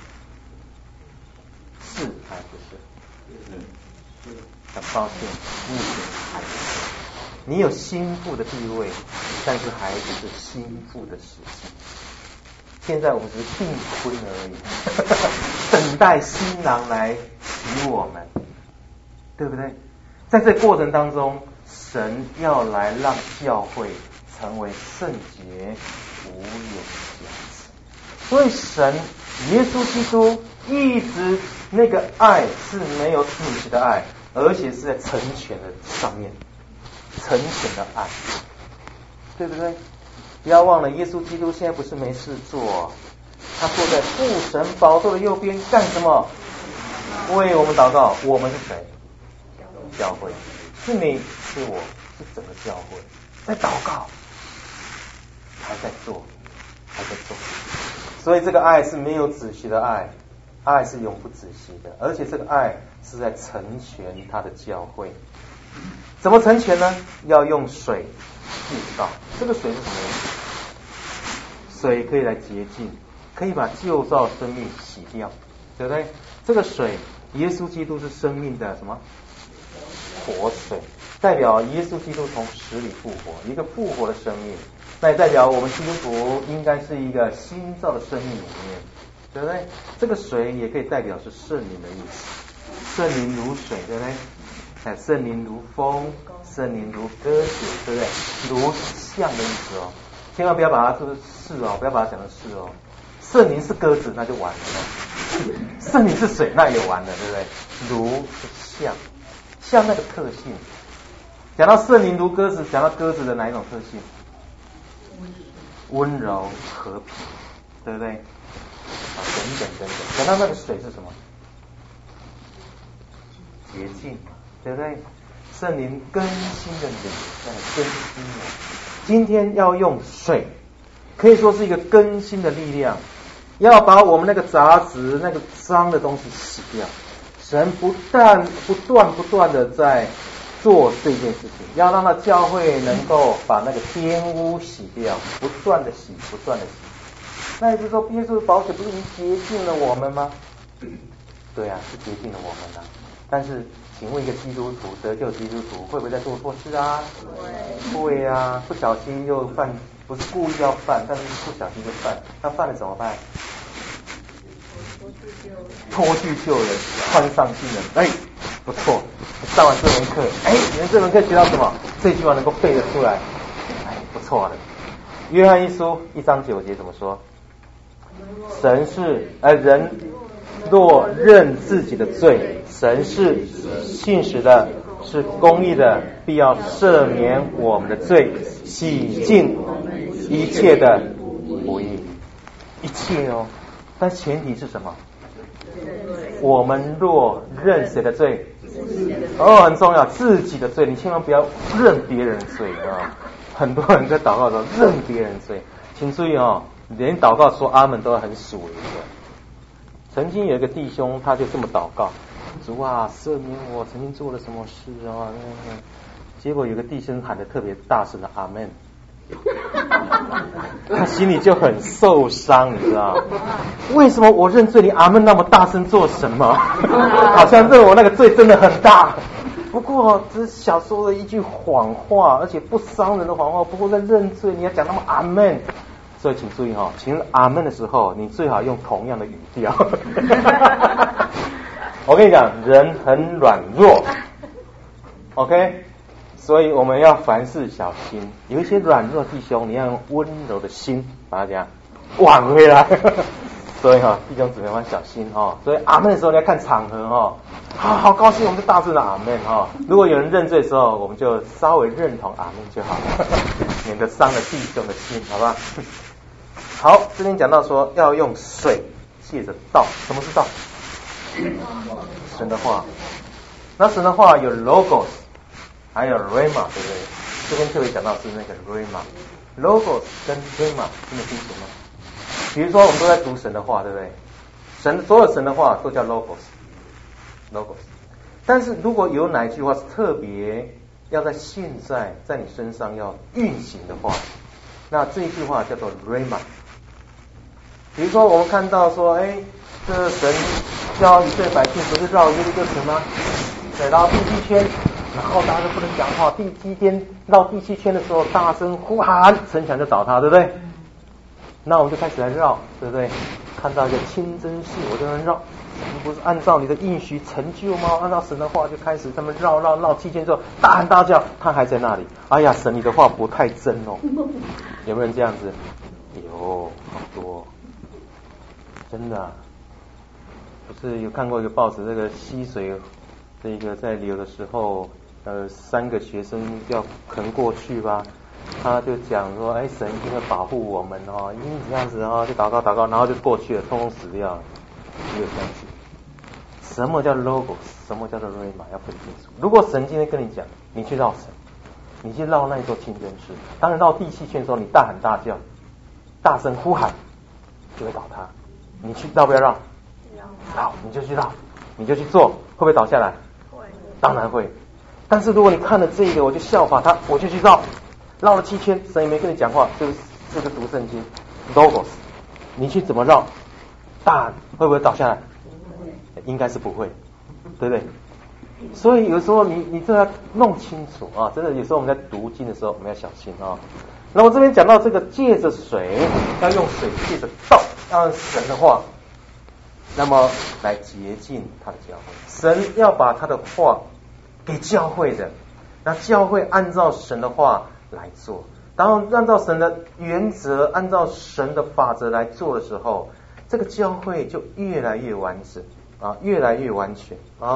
是还不是？很抱歉，目前还不是。你有新妇的地位，但是还不是新妇的实际。现在我们只是订婚而已，等待新郎来娶我们，对不对？在这过程当中，神要来让教会成为圣洁无有瑕疵。所以神耶稣基督一直那个爱是没有止息的爱，而且是在成全的上面，成全的爱，对不对？不要忘了，耶稣基督现在不是没事做，他坐在父神宝座的右边干什么？为我们祷告。我们是谁？教会。是你，是我，是整个教会在祷告，还在做，还在做。所以这个爱是没有止息的爱，爱是永不止息的，而且这个爱是在成全他的教会。怎么成全呢？要用水祭造。这个水是什么意思？水可以来洁净，可以把旧造生命洗掉，对不对？这个水，耶稣基督是生命的什么？活水，代表耶稣基督从死里复活，一个复活的生命。那也代表我们基督徒应该是一个新造的生命里面，对不对？这个水也可以代表是圣灵的意思，圣灵如水，对不对？圣灵如风，圣灵如鸽子，对不对？如像的意思哦，千万不要把它就是不要把它讲成是哦。圣灵是鸽子，那就完了；圣灵是水，那也完了，对不对？如是像，像那个特性。讲到圣灵如鸽子，讲到鸽子的哪一种特性？温柔、和平，对不对？等等等等。讲到那个水是什么？洁净，对不对？圣灵更新的灵在更新我。今天要用水，可以说是一个更新的力量，要把我们那个杂质、那个脏的东西洗掉。神不断的在做这件事情，要让他教会能够把那个玷污洗掉，不断的洗。那也就是说，耶稣的宝血不是已经洁净了我们吗？对啊，是洁净了我们啊。但是，请问一个基督徒，得救基督徒会不会在做错事啊？会啊，不小心又犯，不是故意要犯，但是不小心就犯，那犯了怎么办？ 脱去旧人，穿上新人。哎，不错，上完这门课，哎，你们这门课学到什么？这句话能够背得出来，哎，不错了。约翰一书1章9节怎么说？神是人若认自己的罪，神是信实的，是公义的，必要赦免我们的罪，洗净一切的不义。一切哦，但前提是什么？我们若认谁的罪？很重要，自己的罪，你千万不要认别人的罪啊！很多人在祷告的时候认别人的罪，请注意哦，连祷告说阿门都要很属灵的。曾经有一个弟兄，他就这么祷告：主啊，赦免我曾经做了什么事啊？结果有个弟兄喊得特别大声的阿门，他心里就很受伤，你知道为什么我认罪，你阿门那么大声做什么？好像认我那个罪真的很大。不过只是小说的一句谎话，而且不伤人的谎话。不过在认罪，你要讲那么阿门，所以请注意哈，请阿门的时候，你最好用同样的语调。我跟你讲，人很软弱 ，OK， 所以我们要凡事小心。有一些软弱弟兄，你要用温柔的心把它这样挽回来。所以弟兄姊妹们小心所以阿门的时候你要看场合好高兴，我们就大声的阿门如果有人认罪的时候，我们就稍微认同阿门就好了，免得伤了弟兄的心，好吧？好，这边讲到说要用水借着道。什么是道？神的话。那神的话有 logos 还有 rhema， 对不对？这边特别讲到是那个 rhema。 logos 跟 rhema 听得清楚吗？比如说我们都在读神的话，对不对？所有神的话都叫 logos。但是如果有哪一句话是特别要在现在在你身上要运行的话，那这一句话叫做 rhema。比如说我们看到说，这神叫以色列百姓不是绕耶利哥城吗？对，绕第7圈，然后大家都不能讲话。第7天绕第7圈的时候，大声呼喊，城墙就倒塌，对不对？那我们就开始来绕，对不对？看到一个清真寺，我就能绕。神不是按照你的应许成就吗？按照神的话就开始他们绕7圈之后，大喊大叫，他还在那里。哎呀，神你的话不太真哦。有没有人这样子？有，好多，真的不是有看过一个报纸，这个溪水这个在流的时候，3个学生要横过去吧。他就讲说，神一定会保护我们一定这样子就祷告，然后就过去了，通通死掉了。只有这样子。什么叫 logos？ 什么叫做 rhema？ 要分清楚。如果神今天跟你讲，你去绕神，你去绕那一座清真寺，当然到第7圈的时候，你大喊大叫，大声呼喊，就会倒塌。你去绕不要绕？绕，你就去绕，你就去做，会不会倒下来？会，当然会。但是如果你看了这个，我就效法他，我就去绕。绕了7圈，神也没跟你讲话，就是读圣经 logos， 你去怎么绕，大会不会倒下来？应该是不会，对不对？所以有时候你这要弄清楚真的有时候我们在读经的时候我们要小心那么这边讲到这个借着水，要用水借着道，要用神的话，那么来洁净他的教会。神要把他的话给教会的，那教会按照神的话来做，当按照神的原则，按照神的法则来做的时候，这个教会就越来越完整越来越完全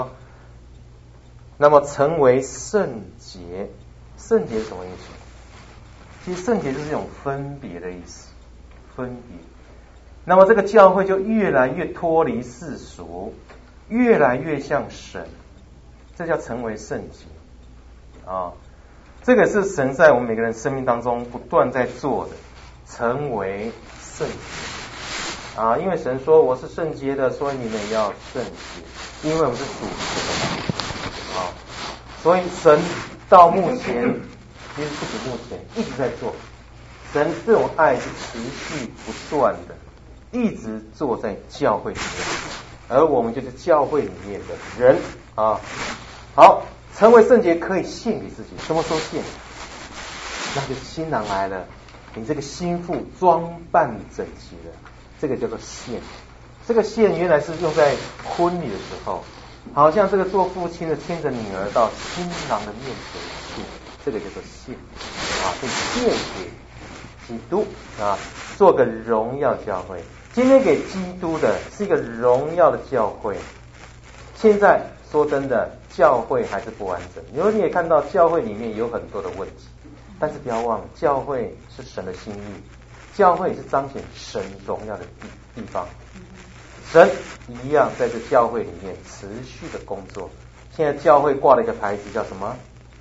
那么成为圣洁。圣洁是什么意思？其实圣洁就是一种分别的意思，分别。那么这个教会就越来越脱离世俗，越来越像神，这叫成为圣洁这个是神在我们每个人生命当中不断在做的，成为圣洁因为神说我是圣洁的，所以你们也要圣洁，因为我们是属神的所以神到目前，其实不止目前，一直在做。神这种爱是持续不断的，一直做在教会里面，而我们就是教会里面的人好，成为圣洁可以献给自己，什么时候献？那就新郎来了，你这个新妇装扮整齐了，这个叫做献。 这个献原来是用在婚礼的时候，好像这个做父亲的牵着女儿到新郎的面前去，这个叫做献啊，是献给基督啊，做个荣耀教会。今天给基督的是一个荣耀的教会。现在说真的，教会还是不完整。你也看到教会里面有很多的问题，但是不要忘了，教会是神的心意，教会是彰显神荣耀的地方。神一样在这教会里面持续的工作。现在教会挂了一个牌子叫什么？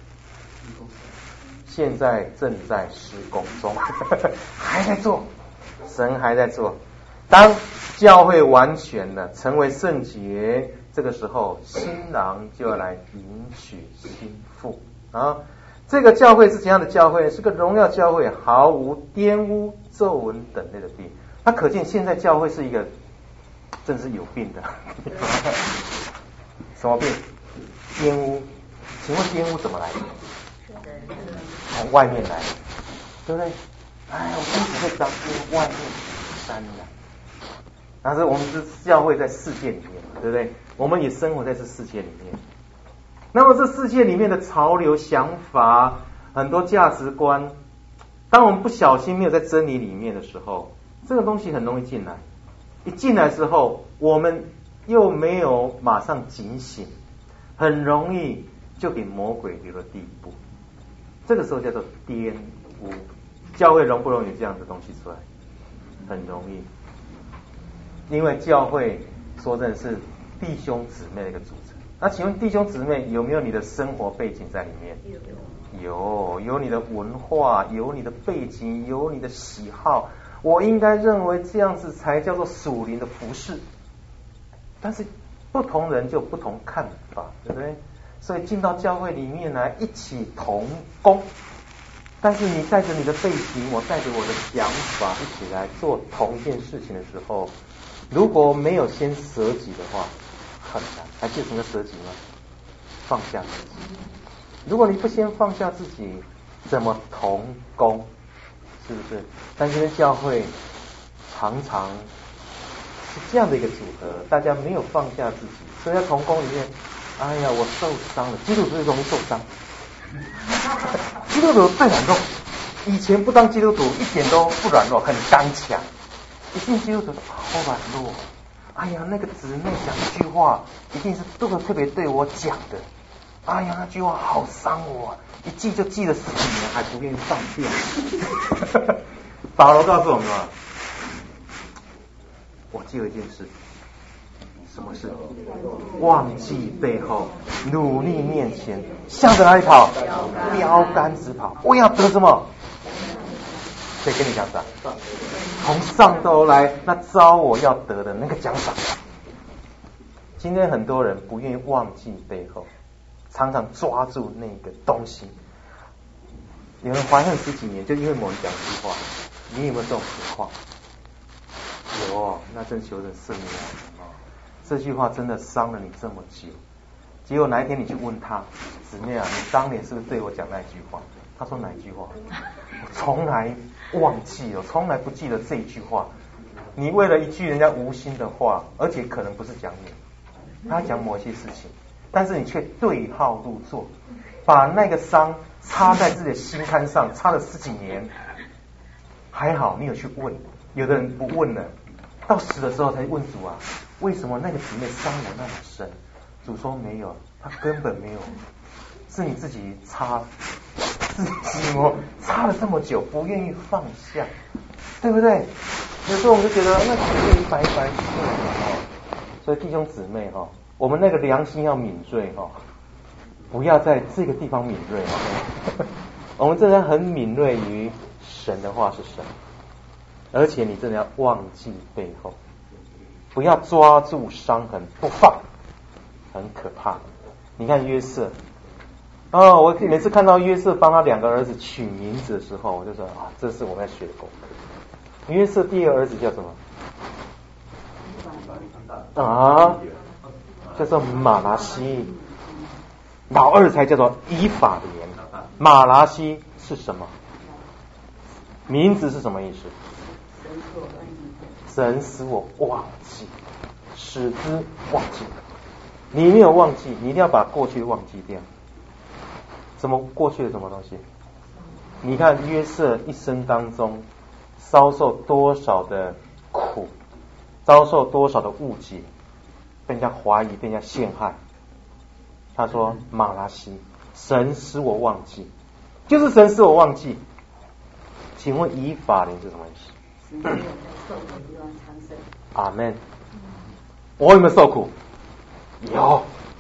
现在正在施工中，还在做，神还在做。当教会完全了，成为圣洁，这个时候新郎就要来迎娶新妇啊。这个教会是怎样的教会？是个荣耀教会，毫无玷污、皱纹等类的病。那可见现在教会是一个真是有病的。什么病？玷污。请问玷污怎么来的？从外面来，对不对？哎，我身体会脏，因为外面沾染。但是我们是教会在世界里面，对不对？我们也生活在这世界里面。那么这世界里面的潮流、想法、很多价值观，当我们不小心没有在真理里面的时候，这个东西很容易进来。一进来之后，我们又没有马上警醒，很容易就给魔鬼留了地步。这个时候叫做玷污。教会容不容易这样的东西出来？很容易。因为教会说真的是弟兄姊妹的一个组成。那请问弟兄姊妹有没有你的生活背景在里面？有你的文化，有你的背景，有你的喜好。我应该认为这样子才叫做属灵的服事。但是不同人就有不同看法，对不对？所以进到教会里面来一起同工。但是你带着你的背景，我带着我的想法一起来做同一件事情的时候，如果没有先舍己的话，很难。还记得什么舍己吗？放下自己。如果你不先放下自己，怎么同工？是不是？但今天教会常常是这样的一个组合，大家没有放下自己，所以在同工里面，哎呀，我受伤了。基督徒容易受伤，基督徒最软弱。以前不当基督徒一点都不软弱，很刚强。一进基督徒好软弱。哎呀，那个姊妹讲一句话，一定是特别对我讲的。哎呀，那句话好伤我，一记就记了10几年，还不愿意放掉。保罗告诉我们啊，我记了一件事，什么事？忘记背后，努力面前，向着哪里跑？标杆直跑。我要得什么？谁跟你讲啥？从上头来，那招我要得的那个奖赏。今天很多人不愿意忘记背后，常常抓住那个东西。有人怀恨10几年，就因为某人讲一句话。你有没有这种情况？有，那真求神赦免啊！这句话真的伤了你这么久，结果哪一天你去问他，姊妹啊，你当年是不是对我讲那句话？他说哪一句话？我从来忘记了，从来不记得这一句话。你为了一句人家无心的话，而且可能不是讲你，他讲某些事情，但是你却对号入座，把那个伤插在自己的心坎上，插了10几年。还好你有去问，有的人不问了，到死的时候才问主啊，为什么那个姊妹伤我那么深？主说没有，他根本没有，是你自己插，自己插了这么久，不愿意放下，对不对？有时候我们就觉得那姊妹白白做，所以弟兄姊妹哈，我们那个良心要敏锐哈，不要在这个地方敏锐哈。我们真的很敏锐于神的话是什么，而且你真的要忘记背后，不要抓住伤痕不放，很可怕。你看约瑟，我每次看到约瑟帮他2个儿子取名字的时候，我就说啊，这是我们要学的功课。约瑟第2个儿子叫什么？叫做马拿西，老二才叫做以法莲。马拿西是什么？名字是什么意思？神使我忘记。 使之忘记。你没有忘记，你一定要把过去忘记掉。什么过去的什么东西？你看约瑟一生当中遭受多少的苦，遭受多少的误解，被人家怀疑，被人家陷害。他说马拉西，神使我忘记，就是神使我忘记。请问以法莲是什么意思？阿们。我有没有受苦？有。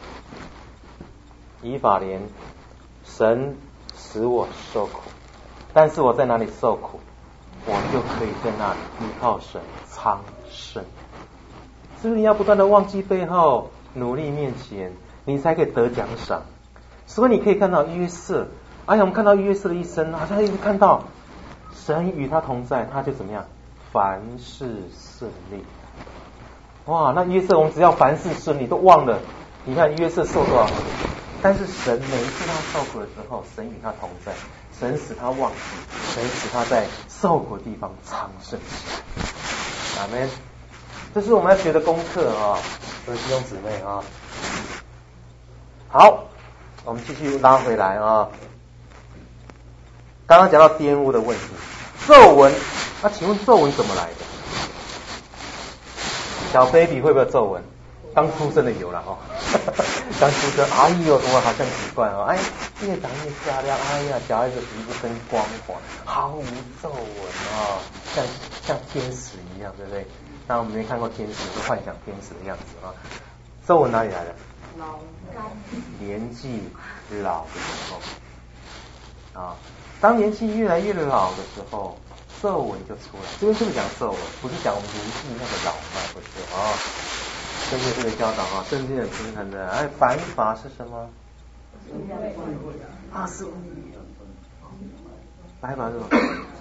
以法莲，神使我受苦，但是我在哪里受苦，我就可以在那里依靠神昌盛。是不是你要不断的忘记背后，努力面前，你才可以得奖赏？所以你可以看到约瑟，我们看到约瑟的一生，好像一直看到神与他同在，他就怎么样？凡事顺利。哇，那约瑟我们只要凡事顺利都忘了。你看约瑟受多少苦，但是神每一次他受苦的时候，神与他同在，神使他忘记，神使他在受苦的地方昌盛起来。阿们。这是我们要学的功课啊，各位弟兄姊妹啊。好，我们继续拉回来啊。刚刚讲到玷污的问题，皱纹，那请问皱纹怎么来的？小 baby 会不会有皱纹？刚出生的有了哈，刚出生，哎呦，我好像奇怪哦，哎，越长越漂亮，哎呀，小孩子皮肤真光滑，毫无皱纹哦，像天使一样，对不对？当然我们没看过天使，就幻想天使的样子啊。皱纹哪里来的？年纪老的时候啊，当年纪越来越老的时候，皱纹就出来。这边是不是讲皱纹？不是讲我们年纪那个老迈，不是啊。圣经这个教导啊，圣经很平衡的。哎，白发是什么？是白发是什么？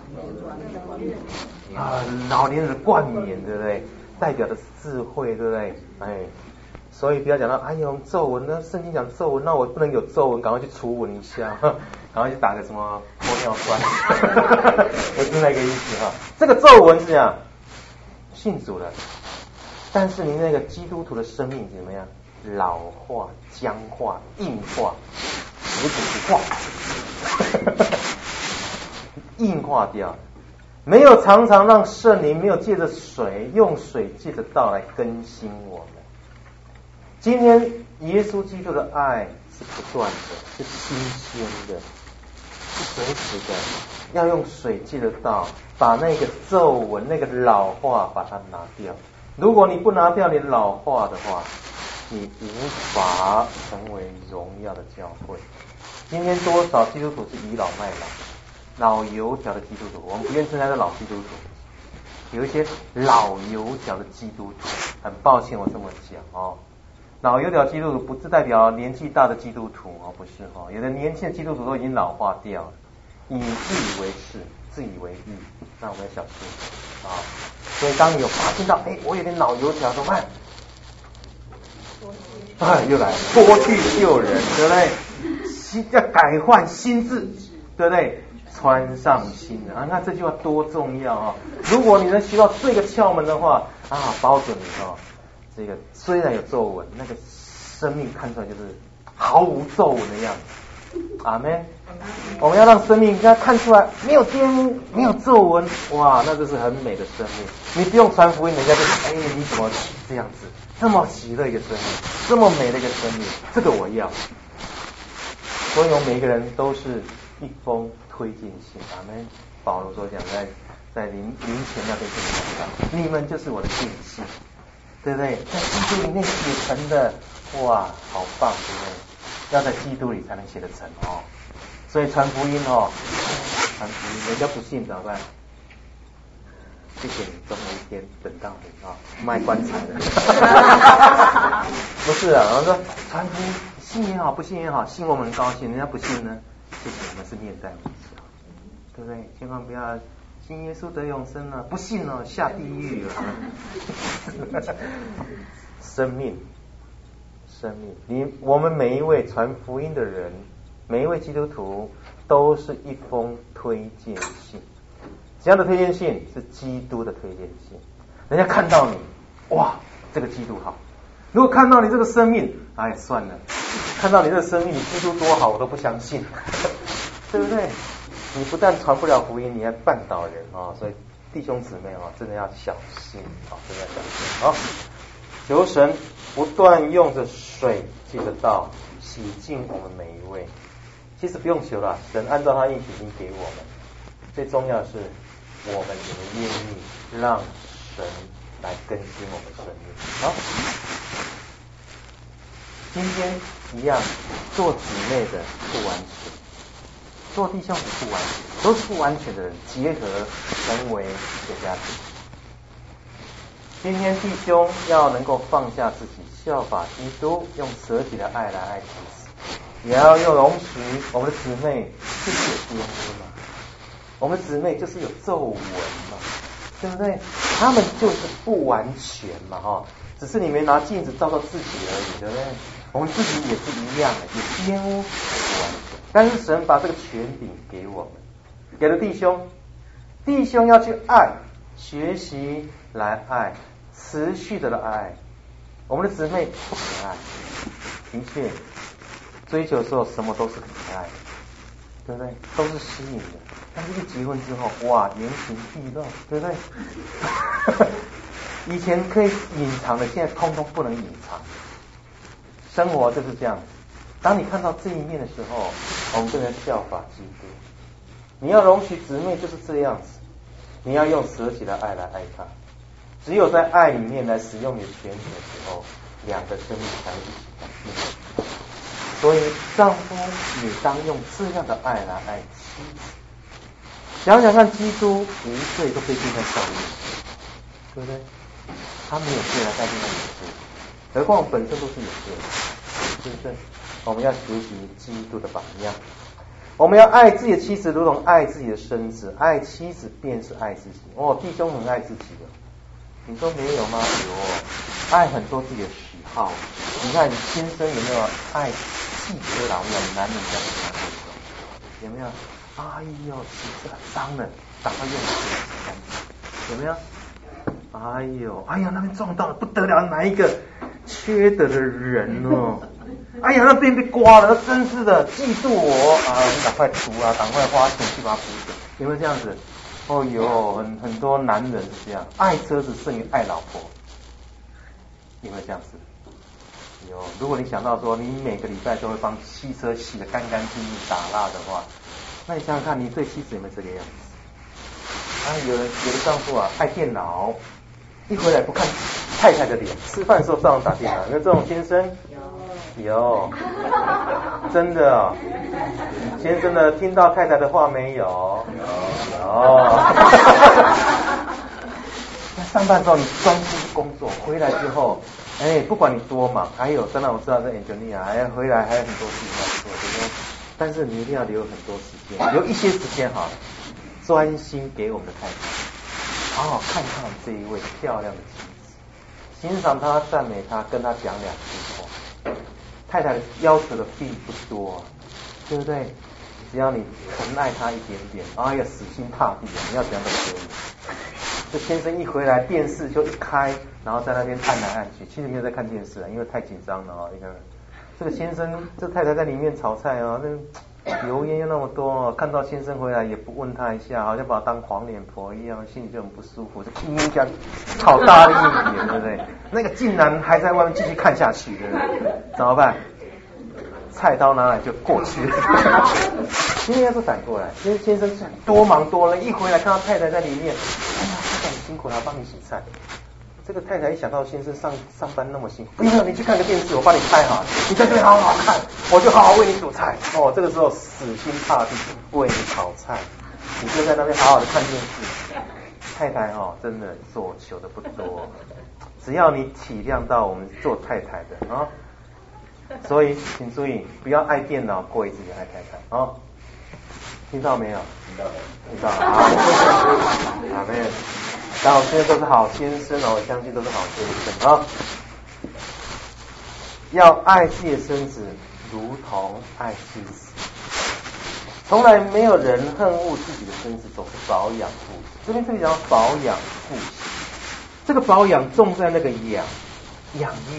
老年人的冠冕，对不对？代表的是智慧，对不对？哎，所以不要讲到哎呦皱纹呢，圣经讲皱纹，那我不能有皱纹，赶快去除纹一下，赶快去打个什么玻尿酸，不是那个意思哈。这个皱纹是这样，信主了，但是您那个基督徒的生命怎么样？老化、僵化、硬化、腐化，硬化掉。没有常常让圣灵没有借着水，用水借着道来更新我们。今天耶稣基督的爱是不断的，是新鲜的，是随时的，要用水借着道把那个皱纹、那个老化把它拿掉。如果你不拿掉你老化的话，你无法成为荣耀的教会。今天多少基督徒是倚老卖老、老油条的基督徒，我们不愿称他是老基督徒，有一些老油条的基督徒，很抱歉我这么讲哦。老油条基督徒不是代表年纪大的基督徒哦，不是哦，有的年轻的基督徒都已经老化掉了，以自以为是，自以为义，那我们要小心啊。所以当你有发现到，我有点老油条，怎么办？又来了，脱去旧人，对不对？要改换心智，对不对？穿上新的啊！那这句话多重要啊！如果你能学到这个窍门的话保准你这个虽然有皱纹，那个生命看出来就是毫无皱纹的样子。阿们。我们要让生命让它看出来没有玷污，没有皱纹，哇，那就是很美的生命。你不用传福音，人家就你怎么这样子？这么喜乐一个生命，这么美的一个生命，这个我要。所以我们每一个人都是一封推荐信。阿们。保罗所讲在临前那边跟你讲到，你们就是我的信息，对不对？在基督里面写成的，哇，好棒，对不对？要在基督里才能写得成哦。所以传福音传福音，人家不信怎么办？谢谢你，总有一天等到你卖棺材的。不是啊，我说传福音，信也好，不信也好，信我们很高兴，人家不信呢，谢谢，我们是面带微笑，对不对？千万不要信耶稣得永生了，不信下地狱了。生命，我们每一位传福音的人，每一位基督徒都是一封推荐信。怎样的推荐信？是基督的推荐信。人家看到你，哇，这个基督好， 如果看到你这个生命，哎，算了，看到你这个生命，你基督多好，我都不相信，对不对？你不但传不了福音，你还绊倒人啊！所以弟兄姊妹啊，真的要小心啊，真的要小心啊！求神不断用着水记着道洗净我们每一位。其实不用求了，神按照他应许已经给我们。最重要的是，我们也愿意让神来更新我们生命。好，今天一样，做姊妹的不完全，做弟兄的不完全，都是不完全的人结合成为一个家庭。今天弟兄要能够放下自己，效法基督，用舍己的爱来爱彼此，也要用容许我们的姊妹就是有玷污嘛，我们的姊妹就是有皱纹嘛，对不对？他们就是不完全嘛，哈，只是你没拿镜子照到自己而已，对不对？我们自己也是一样的，也玷污不完全。但是神把这个权柄给我们，给了弟兄，弟兄要去爱，学习来爱，持续的爱。我们的姊妹不可爱，的确，追求的时候什么都是可爱的，对不对？都是吸引的。但是一结婚之后，哇，原形毕露，对不对？以前可以隐藏的，现在通通不能隐藏。生活就是这样子。当你看到这一面的时候，我们就能效法基督。你要容许姊妹就是这样子，你要用舍己的爱来爱她。只有在爱里面来使用你的权柄的时候，两个生命才会一起改变。所以丈夫也当用这样的爱来爱妻子。想想看，基督无罪都被钉在上面，对不对？他没有罪来代替他有罪，何况我们本身都是有罪的，是不是？我们要学习基督的榜样，我们要爱自己的妻子如同爱自己的身子，爱妻子便是爱自己。哦，弟兄很爱自己的，你说没有吗？有，爱很多自己的喜好。你看你先生有没有爱汽车啦？我们男人这样子，有没有？哎呦，汽车脏了，赶快用水，有没有？哎呀，那边撞到了，不得了，哪一个缺德的人哦？哎呀，那边被刮了，那真是的，记住我啊！你赶快涂啊，赶快花钱去把它补水，有没有这样子？哦哟，很多男人是这样，爱车子胜于爱老婆，有没有这样子？有。如果你想到说，你每个礼拜都会帮汽车洗得干干净净、打蜡的话，那你想想看，你对妻子有没有这个样子？有的丈夫啊，爱电脑，一回来不看太太的脸，吃饭的时候照样打电脑。那这种先生有，真的哦，先生的听到太太的话没有？有。那上班之后你专注工作，回来之后，不管你多忙，还有当然我知道这 Angelina 还回来还有很多事情要做，对不对？但是你一定要留很多时间，留一些时间哈，专心给我们的太太，好好看看这一位漂亮的妻子，欣赏她，赞美她，跟她讲两句话。太太要求的并不多，对不对？只要你疼爱她一点点，哎呀，死心塌地，你要怎样都可以。这先生一回来，电视就一开，然后在那边按来按去，其实没有在看电视，因为太紧张了啊。一个这个先生，这太太在里面炒菜啊，那油烟又那么多，看到先生回来也不问他一下，好像把他当黄脸婆一样，心里就很不舒服，就拼命讲炒大力一点，对不对？那个竟然还在外面继续看下去，对不对？怎么办？菜刀拿来就过去了。今天是反过来，因为先生是多忙多了，一回来看到太太在里面，哎呀，太太很辛苦了，帮你洗菜。这个太太一想到先生上班那么辛苦，不要，你去看个电视，我帮你拍好，你在这里好好看，我就好好为你煮菜。哦，这个时候死心塌地为你炒菜，你就在那边好好的看电视。太太真的所求的不多，只要你体谅到我们做太太的啊。所以请注意，不要爱电脑过一次也爱太太啊。听到没有？听到了。好，阿们。然后现在都是好先生我相信都是好先生啊。要爱自己的身子，如同爱妻子。从来没有人恨恶自己的身子，总是保养护理。这边讲保养护理，这个保养重在那个养育，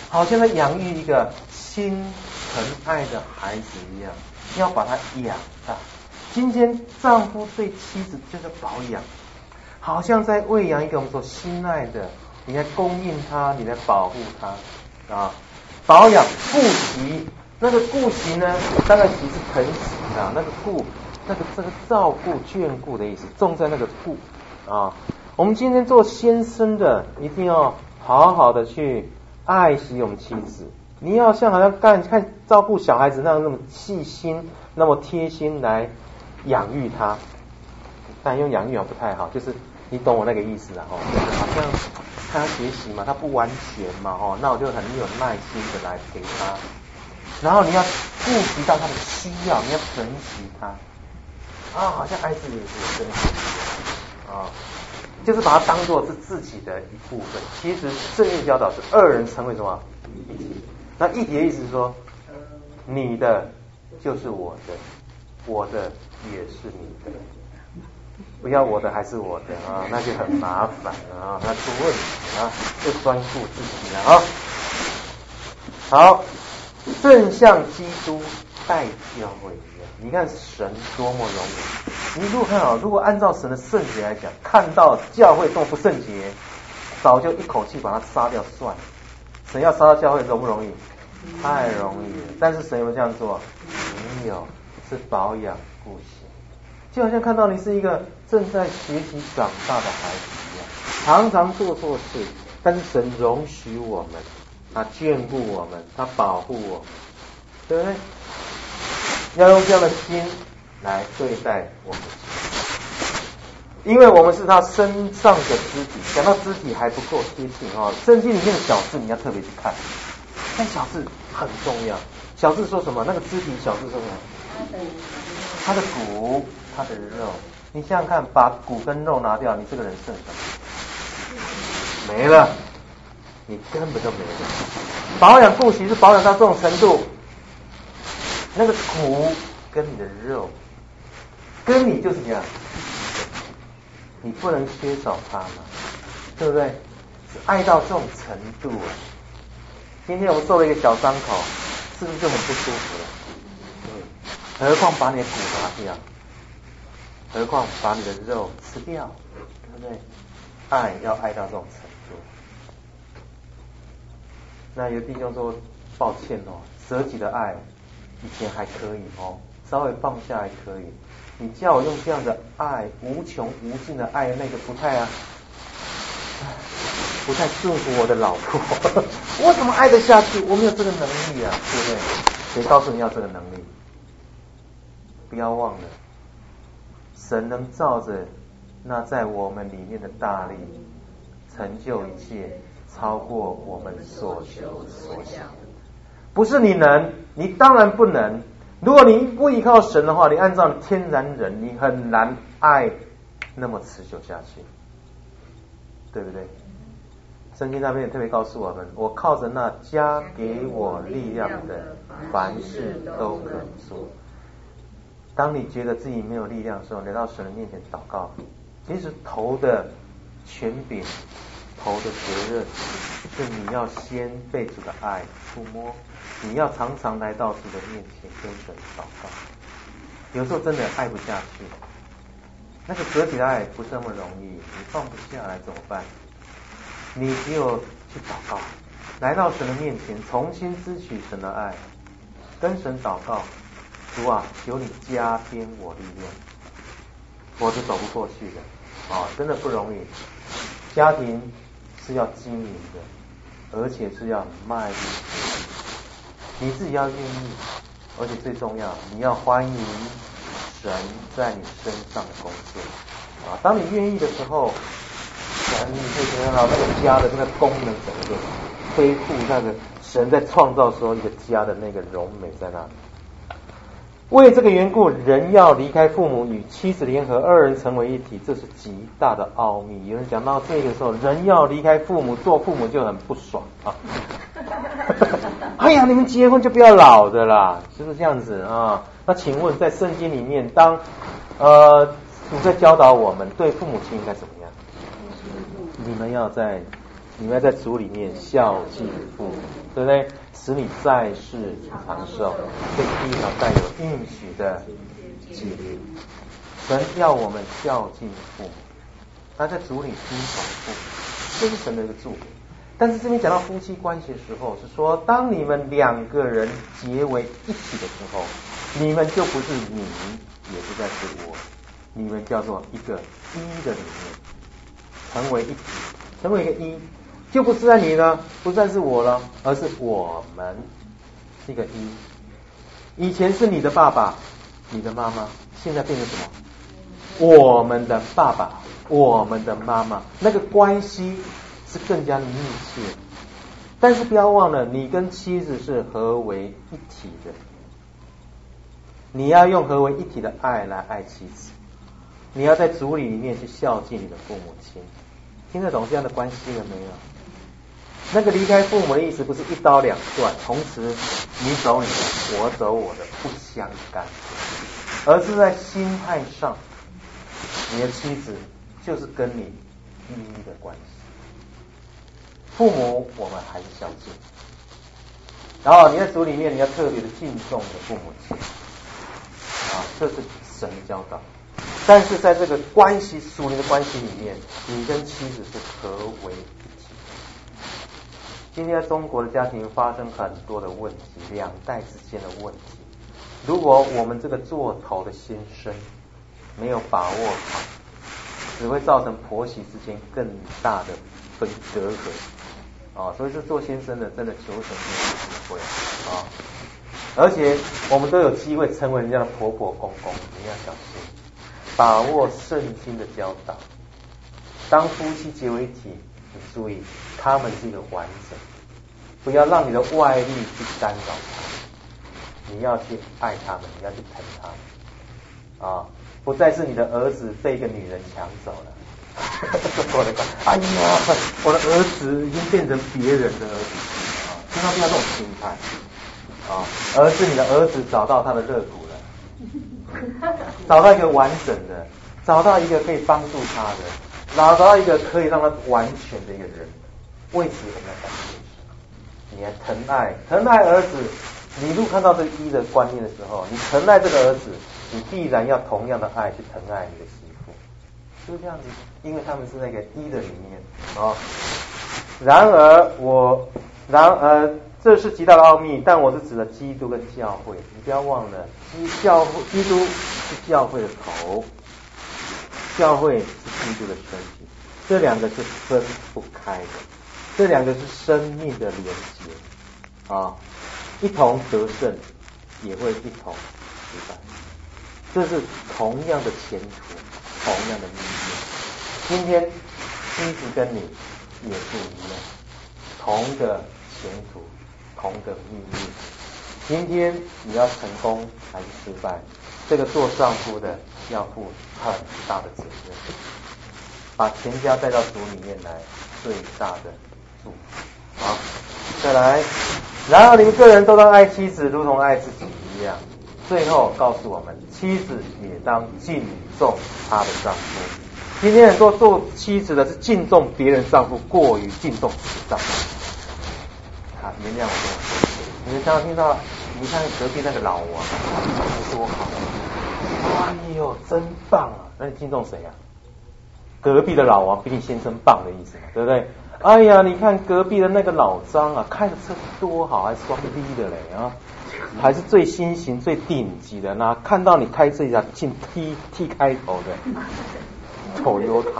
好像在养育一个心疼爱的孩子一样，要把他养大。今天丈夫对妻子就是保养，好像在喂养一个我们所心爱的，你来供应他，你来保护他啊，保养顾惜。那个顾惜呢，当然其实疼惜啊，那个顾，这个照顾眷顾的意思，重在那个顾啊。我们今天做先生的，一定要好好的去爱惜我们妻子。你要像好像看照顾小孩子那样那么细心，那么贴心来养育他。但用养育不太好，就是你懂我那个意思啊，就是好像他学习嘛，他不完全嘛，那我就很有耐心的来陪他。然后你要顾及到他的需要，你要疼惜他啊，好像爱自己也是珍惜啊，就是把它当作是自己的一部分。其实圣经教导是二人成为什么一体？那一体的意思是说，你的就是我的，我的也是你的，不要我的还是我的啊，那就很麻烦啊，那出问题啊，就专顾自己了啊。好。正像基督带教会一样，你看神多么容易。你如果看好，如果按照神的圣洁来讲，看到教会这么不圣洁，早就一口气把它杀掉算了。神要杀到教会容不容易？太容易了。但是神有没有这样做？没有，是保养顾惜。就好像看到你是一个正在学习长大的孩子一样，常常做错事，但是神容许我们。他眷顾我们，他保护我们，对不对？要用这样的心来对待我们，因为我们是他身上的肢体。讲到肢体还不够贴近哦，圣经里面的小字你要特别去看，但小字很重要。小字说什么？那个肢体小字说什么？他的骨，他的肉。你想想看，把骨跟肉拿掉，你这个人剩什么？没了。你根本就没了。保养顾惜是保养到这种程度，那个骨跟你的肉，跟你就是这样，你不能缺少它嘛，对不对？是爱到这种程度啊！今天我们受了一个小伤口，是不是就很不舒服了？何况把你的骨拿掉，何况把你的肉吃掉，对不对？爱要爱到这种程度。那有弟兄说抱歉哦，舍己的爱以前还可以哦，稍微放下还可以。你叫我用这样的爱，无穷无尽的爱，那个不太顺服我的老婆，我怎么爱得下去？我没有这个能力啊，对不对？谁告诉你要这个能力？不要忘了，神能照着那在我们里面的大力，成就一切。超过我们所求所想，不是你能，你当然不能。如果你不依靠神的话，你按照天然人，你很难爱那么持久下去，对不对？圣经那边也特别告诉我们，我靠着那加给我力量的，凡事都可做。当你觉得自己没有力量的时候，来到神的面前祷告，其实头的权柄，头的责任是你要先被主的爱触摸，你要常常来到主的面前跟神祷告。有时候真的爱不下去，那个舍己的爱不是那么容易，你放不下来怎么办？你只有去祷告，来到神的面前，重新支取神的爱，跟神祷告，主啊，求你加添我力量，我是走不过去的真的不容易。家庭是要经营的，而且是要卖力，你自己要愿意，而且最重要，你要欢迎神在你身上的工作当你愿意的时候，你可以看到那个家的那个功能整个恢复，那个神在创造时候一个家的那个荣美在那里。为这个缘故，人要离开父母，与妻子联合，二人成为一体，这是极大的奥秘。有人讲到这个时候，人要离开父母，做父母就很不爽哎呀，你们结婚就不要老的啦，是不是这样子啊？那请问，在圣经里面，当主在教导我们对父母亲应该怎么样？你们要在你们要在主里面孝敬父母，对不对？使你在世长寿。这第一条带有应许的纪律。神要我们孝敬父母，他在主里听从父母，这是神的一个祝福。但是这边讲到夫妻关系的时候，是说当你们两个人结为一体的时候，你们就不是你，也不再是我，你们叫做一个一的里面，成为一体，成为一个一，就不是在你了，不再是我了，而是我们是一个一。以前是你的爸爸，你的妈妈，现在变成什么？我们的爸爸，我们的妈妈，那个关系是更加的密切。但是不要忘了，你跟妻子是合为一体的，你要用合为一体的爱来爱妻子，你要在主里面去孝敬你的父母亲。听得懂这样的关系了没有？那个离开父母的意思不是一刀两断，从此你走你的，我走我的，不相干，而是在心态上，你的妻子就是跟你一的关系。父母我们还是孝敬，然后你在主里面你要特别的敬重你的父母亲啊，这是神的教导。但是在这个关系属灵的关系里面，你跟妻子是合为一体。今天在中国的家庭发生很多的问题，两代之间的问题，如果我们这个做头的先生没有把握好，只会造成婆媳之间更大的隔阂啊！所以是做先生的真的求神有智慧啊！而且我们都有机会成为人家的婆婆公公，你要小心，把握圣经的教导。当夫妻结为一体，你注意他们是一个完整，不要让你的外力去干扰他们，你要去爱他们，你要去疼他们啊！不再是你的儿子被一个女人抢走了。我的哎呀，我的儿子已经变成别人的儿子啊！千万不要这种心态啊！而是你的儿子找到他的肋骨了，找到一个完整的，找到一个可以帮助他的，找到一个可以让他完全的一个人。为此我们要感谢神，你要疼爱儿子。你如果看到这一的观念的时候，你疼爱这个儿子，你必然要同样的爱去疼爱你的媳妇，就是这样子，因为他们是那个一的里面啊。然而这是极大的奥秘，但我是指的基督跟教会，你不要忘了，基督是教会的头，教会是基督的身体，这两个是分不开的，这两个是生命的连结啊，一同得胜，也会一同失败，这是同样的前途，同样的命运。今天妻子跟你也不一样，同个前途，同个命运。今天你要成功还是失败，这个做丈夫的要负很大的责任，把全家带到主里面来，最大的祝福。好，再来，然而你们个人都当爱妻子如同爱自己一样。最后告诉我们，妻子也当敬重她的丈夫。今天很多做妻子的是敬重别人丈夫过于敬重自己丈夫。原谅我，你们常常听到，你看隔壁那个老王多好，哎呦真棒啊！那你敬重谁啊？隔壁的老王比你先生棒的意思嘛，对不对？哎呀，你看隔壁的那个老张啊，开的车多好，还是双 V 的嘞啊，还是最新型、最顶级的。那看到你开这一架进 T 开头的Toyota，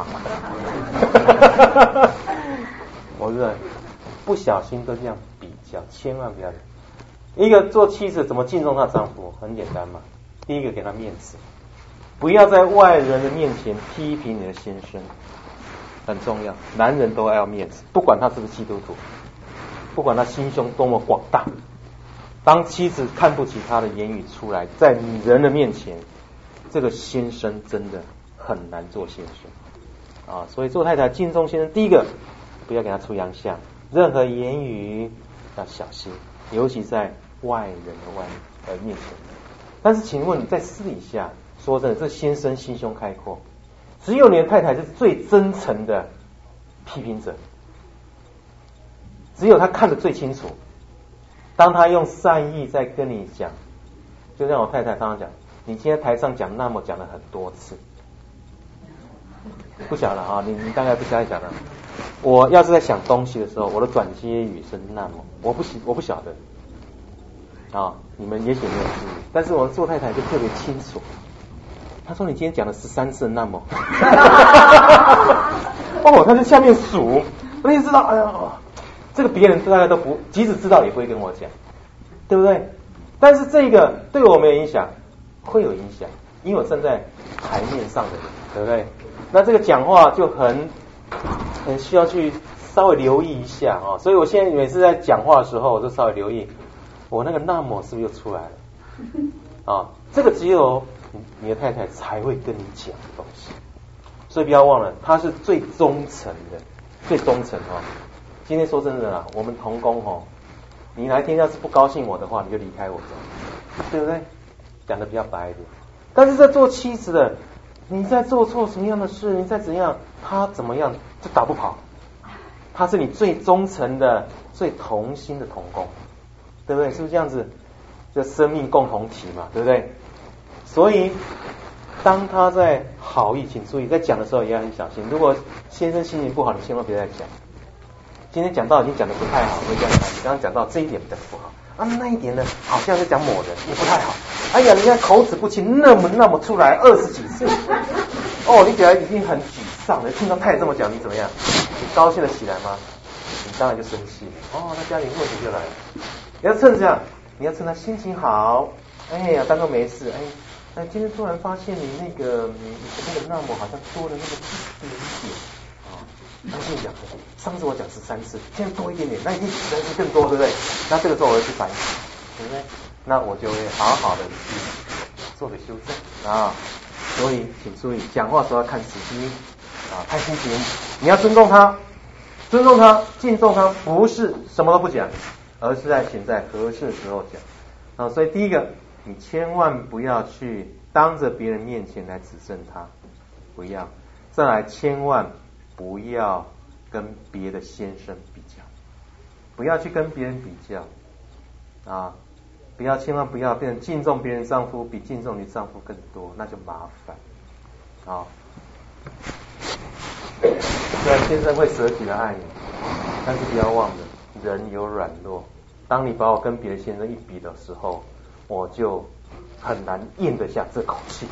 我是不小心都这样比较，千万不要。一个做妻子怎么敬重她丈夫？很简单嘛，第一个给他面子，不要在外人的面前批评你的先生，很重要。男人都要面子，不管他是不是基督徒，不管他心胸多么广大，当妻子看不起他的言语出来，在女人的面前，这个先生真的很难做先生啊。所以做太太敬重先生，第一个不要给他出洋相，任何言语要小心，尤其在外人的面前。但是请问你在私底下，说真的，这先生心胸开阔，只有你的太太是最真诚的批评者， 只有他看得最清楚。当他用善意在跟你讲，就像我太太常常讲，你今天台上讲那么讲了很多次，不晓得啊，你大概不晓得讲了。我要是在想东西的时候，我的转接语是那么，我不晓得啊，你们也许没有注意，但是我做太太就特别清楚。他说你今天讲了13次那么，哦，他在下面数，我就知道，哎呀，这个别人大概都不，即使知道也不会跟我讲，对不对？但是这个对我没有影响，会有影响，因为我站在台面上的人，对不对？那这个讲话就很需要去稍微留意一下啊，所以我现在每次在讲话的时候，我就稍微留意，我那个那么是不是又出来了啊？这个只有你的太太才会跟你讲的东西，所以不要忘了，她是最忠诚的，最忠诚哦。今天说真的啦，我们同工哦，你哪一天要是不高兴我的话，你就离开我走，对不对？讲的比较白一点。但是在做妻子的，你在做错什么样的事，你再怎样，他怎么样就打不跑，他是你最忠诚的、最同心的同工，对不对？是不是这样子？这生命共同体嘛，对不对？所以当他在好意，请注意，在讲的时候也要很小心。如果先生心情不好，你千万别再讲。今天讲到已经讲的不太好，我会这样讲，你刚刚讲到这一点比较不好啊，那一点呢，好像是讲某人也不太好。哎呀，人家口齿不清，那么出来20几次，哦，你本来已经很沮丧了，听到太太这么讲，你怎么样？你高兴得起来吗？你当然就生气了。哦，那家里问题就来了。你要趁这样，你要趁他心情好，哎呀，当做没事，哎，今天突然发现你那个那么好像多了那个一点点啊，刚跟你讲，上次我讲13次，现在多一点点，那一定13次更多，对不对？那这个时候我要去反省，对不对？那我就会好好的去做个修正啊。所以请注意，讲话时候要看时机啊，看心情。你要尊重他，敬重他，不是什么都不讲，而是在选在合适的时候讲啊。所以第一个，你千万不要去当着别人面前来指正他，不要。再来，千万不要跟别的先生比较，不要去跟别人比较啊。千万不要变成敬重别人丈夫比敬重你丈夫更多，那就麻烦啊。虽然先生会舍己来爱你，但是不要忘了，人有软弱。当你把我跟别的先生一比的时候，我就很难咽得下这口气。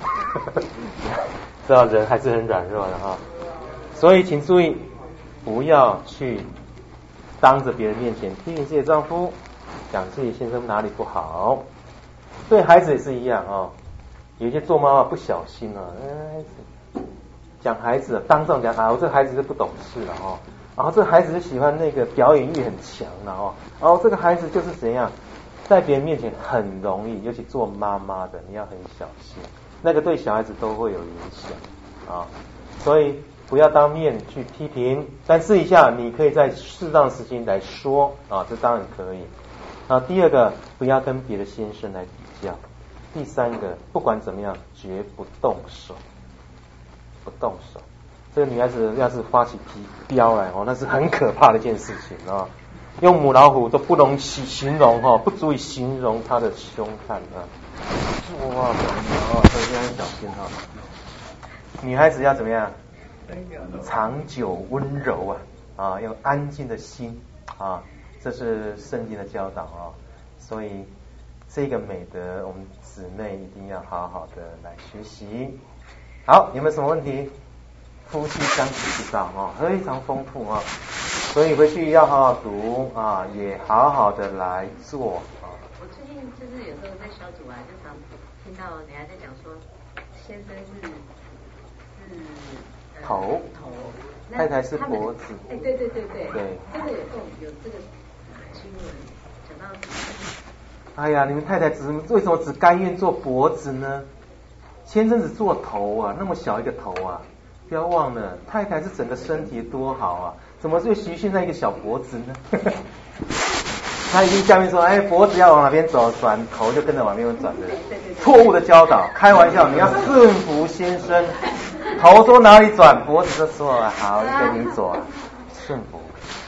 知道人还是很软弱的哈，所以请注意，不要去当着别人面前批评自己的丈夫，讲自己先生哪里不好。对孩子也是一样哦，有些做妈妈不小心啊，讲孩子当众讲啊，我这孩子是不懂事了哦，然后这孩子就喜欢那个表演欲很强了哦，然后这个孩子就是怎样，在别人面前很容易，尤其做妈妈的你要很小心，那个对小孩子都会有影响啊，所以不要当面去批评，但私底下你可以在适当时间来说啊，这当然可以。啊，第二个，不要跟别的先生来比较。第三个，不管怎么样，绝不动手，不动手。这个女孩子要是发起飙来哦，那是很可怕的一件事情啊。用母老虎都不能形容哈，不足以形容她的凶悍啊。哇，所以要小心哈。女孩子要怎么样？长久温柔啊，用安静的心啊。这是圣经的教导啊，所以这个美德我们姊妹一定要好好的来学习。好，有没有什么问题？夫妻相处之道啊，非常丰富啊，所以回去要好好读啊，也好好的来做啊。 我最近就是有时候在小组就常听到人家在讲说，先生是头，太太是脖子。 对，这个有这个新闻讲到。 哎呀，你们太太为什么只甘愿做脖子呢？先生只做头啊，那么小一个头啊！不要忘了，太太是整个身体多好啊，怎么就局限在一个小脖子呢？他已经下面说，脖子要往哪边走，转头就跟着往那边转的，错误的教导，开玩笑，你要顺服先生，头说哪里转，脖子就说好跟你走啊，顺服。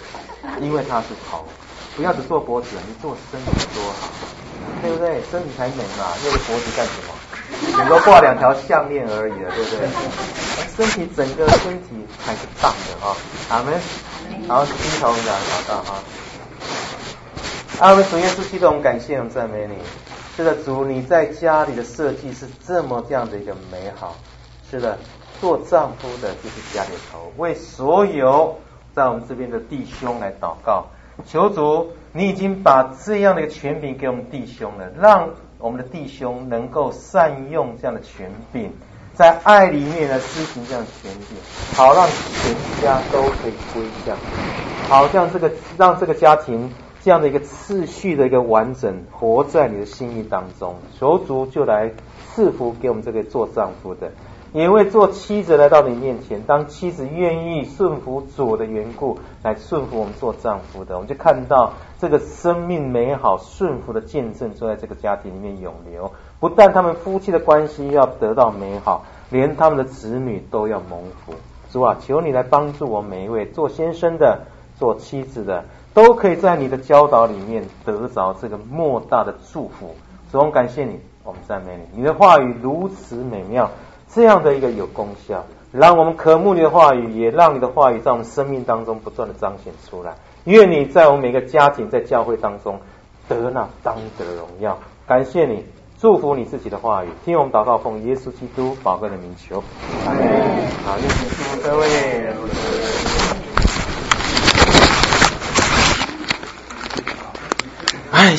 因为它是头。不要只做脖子，你做身体多好，对不对？身体才美嘛，那个脖子干什么？顶多挂2条项链而已了，对不对？身体整个身体才是当的啊！阿们，好，低头讲祷告哈。阿们，主耶稣基督，我们感谢我们赞美你。是的，主，你在家里的设计是这么这样的一个美好。是的，做丈夫的就是家里的头，为所有在我们这边的弟兄来祷告。求主，你已经把这样的一个权柄给我们弟兄了，让我们的弟兄能够善用这样的权柄，在爱里面来施行这样的权柄，好让全家都可以归向，好让这个家庭这样的一个次序的一个完整活在你的心意当中。求主就来赐福给我们这个做丈夫的，也为做妻子来到你面前，当妻子愿意顺服主的缘故，来顺服我们做丈夫的，我们就看到这个生命美好顺服的见证就在这个家庭里面永留。不但他们夫妻的关系要得到美好，连他们的子女都要蒙福。主啊，求你来帮助我们每一位做先生的、做妻子的，都可以在你的教导里面得着这个莫大的祝福。主，我们感谢你，我们赞美你，你的话语如此美妙，这样的一个有功效，让我们渴慕你的话语，也让你的话语在我们生命当中不断的彰显出来。愿你在我们每个家庭、在教会当中得那当得荣耀。感谢你，祝福你自己的话语，听我们祷告，奉耶稣基督宝贵的名求。阿们。好，愿主祝福各位。